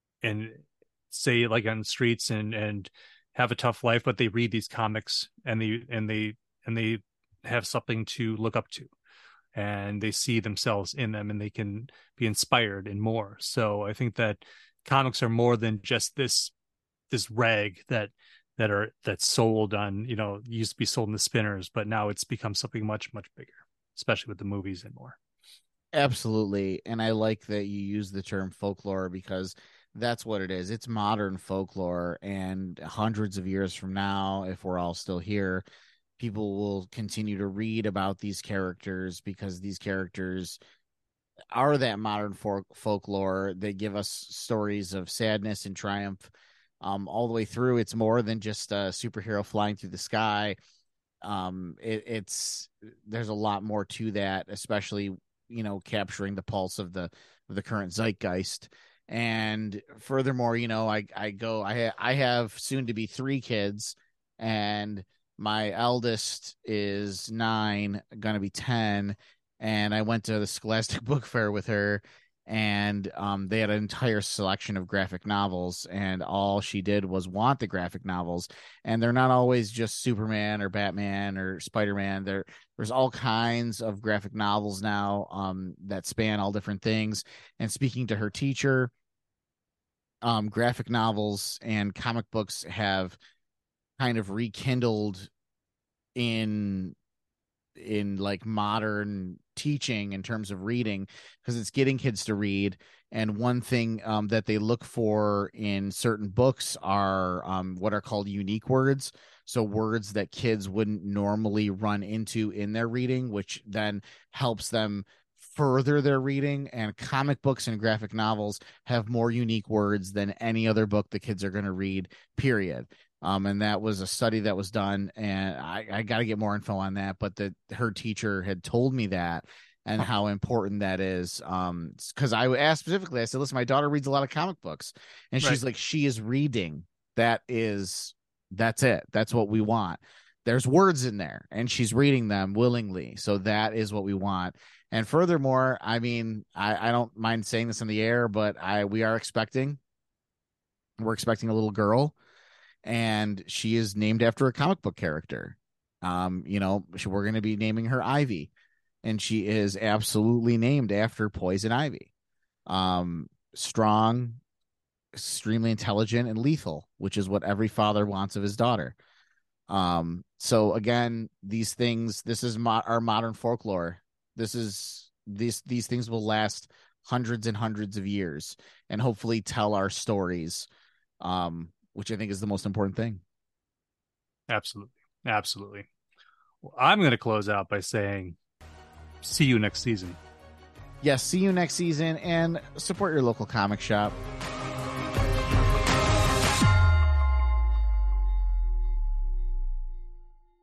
say like on the streets and have a tough life, but they read these comics and they have something to look up to, and they see themselves in them, and they can be inspired and more. So I think that comics are more than just this rag that's sold on, you know, used to be sold in the spinners, but now it's become something much, much bigger, especially with the movies and more. Absolutely. And I like that you use the term folklore, because that's what it is. It's modern folklore, and hundreds of years from now, if we're all still here, people will continue to read about these characters, because these characters are that modern folklore. They give us stories of sadness and triumph, all the way through. It's more than just a superhero flying through the sky. There's a lot more to that, especially, you know, capturing the pulse of the current zeitgeist. And furthermore, you know, I have soon to be 3 kids, and my eldest is 9, gonna be 10, and I went to the Scholastic Book Fair with her, and they had an entire selection of graphic novels, and all she did was want the graphic novels. And they're not always just Superman or Batman or Spider-Man. There's all kinds of graphic novels now that span all different things. And speaking to her teacher, graphic novels and comic books have kind of rekindled in like modern teaching in terms of reading, because it's getting kids to read. And one thing that they look for in certain books are what are called unique words. So words that kids wouldn't normally run into in their reading, which then helps them further their reading. And comic books and graphic novels have more unique words than any other book the kids are going to read, period. And that was a study that was done, and I got to get more info on that, but her teacher had told me that, and how important that is. Because I asked specifically, I said, listen, my daughter reads a lot of comic books, and she's like, she is reading. That's it. That's what we want. There's words in there, and she's reading them willingly. So that is what we want. And furthermore, I mean, I don't mind saying this in the air, but we're expecting a little girl, and she is named after a comic book character. You know, we're going to be naming her Ivy, and she is absolutely named after Poison Ivy. Strong, extremely intelligent, and lethal, which is what every father wants of his daughter. So again, these things, this is our modern folklore. These things will last hundreds and hundreds of years, and hopefully tell our stories, which I think is the most important thing. Absolutely. Well, I'm going to close out by saying, see you next season. Yes, see you next season, and support your local comic shop.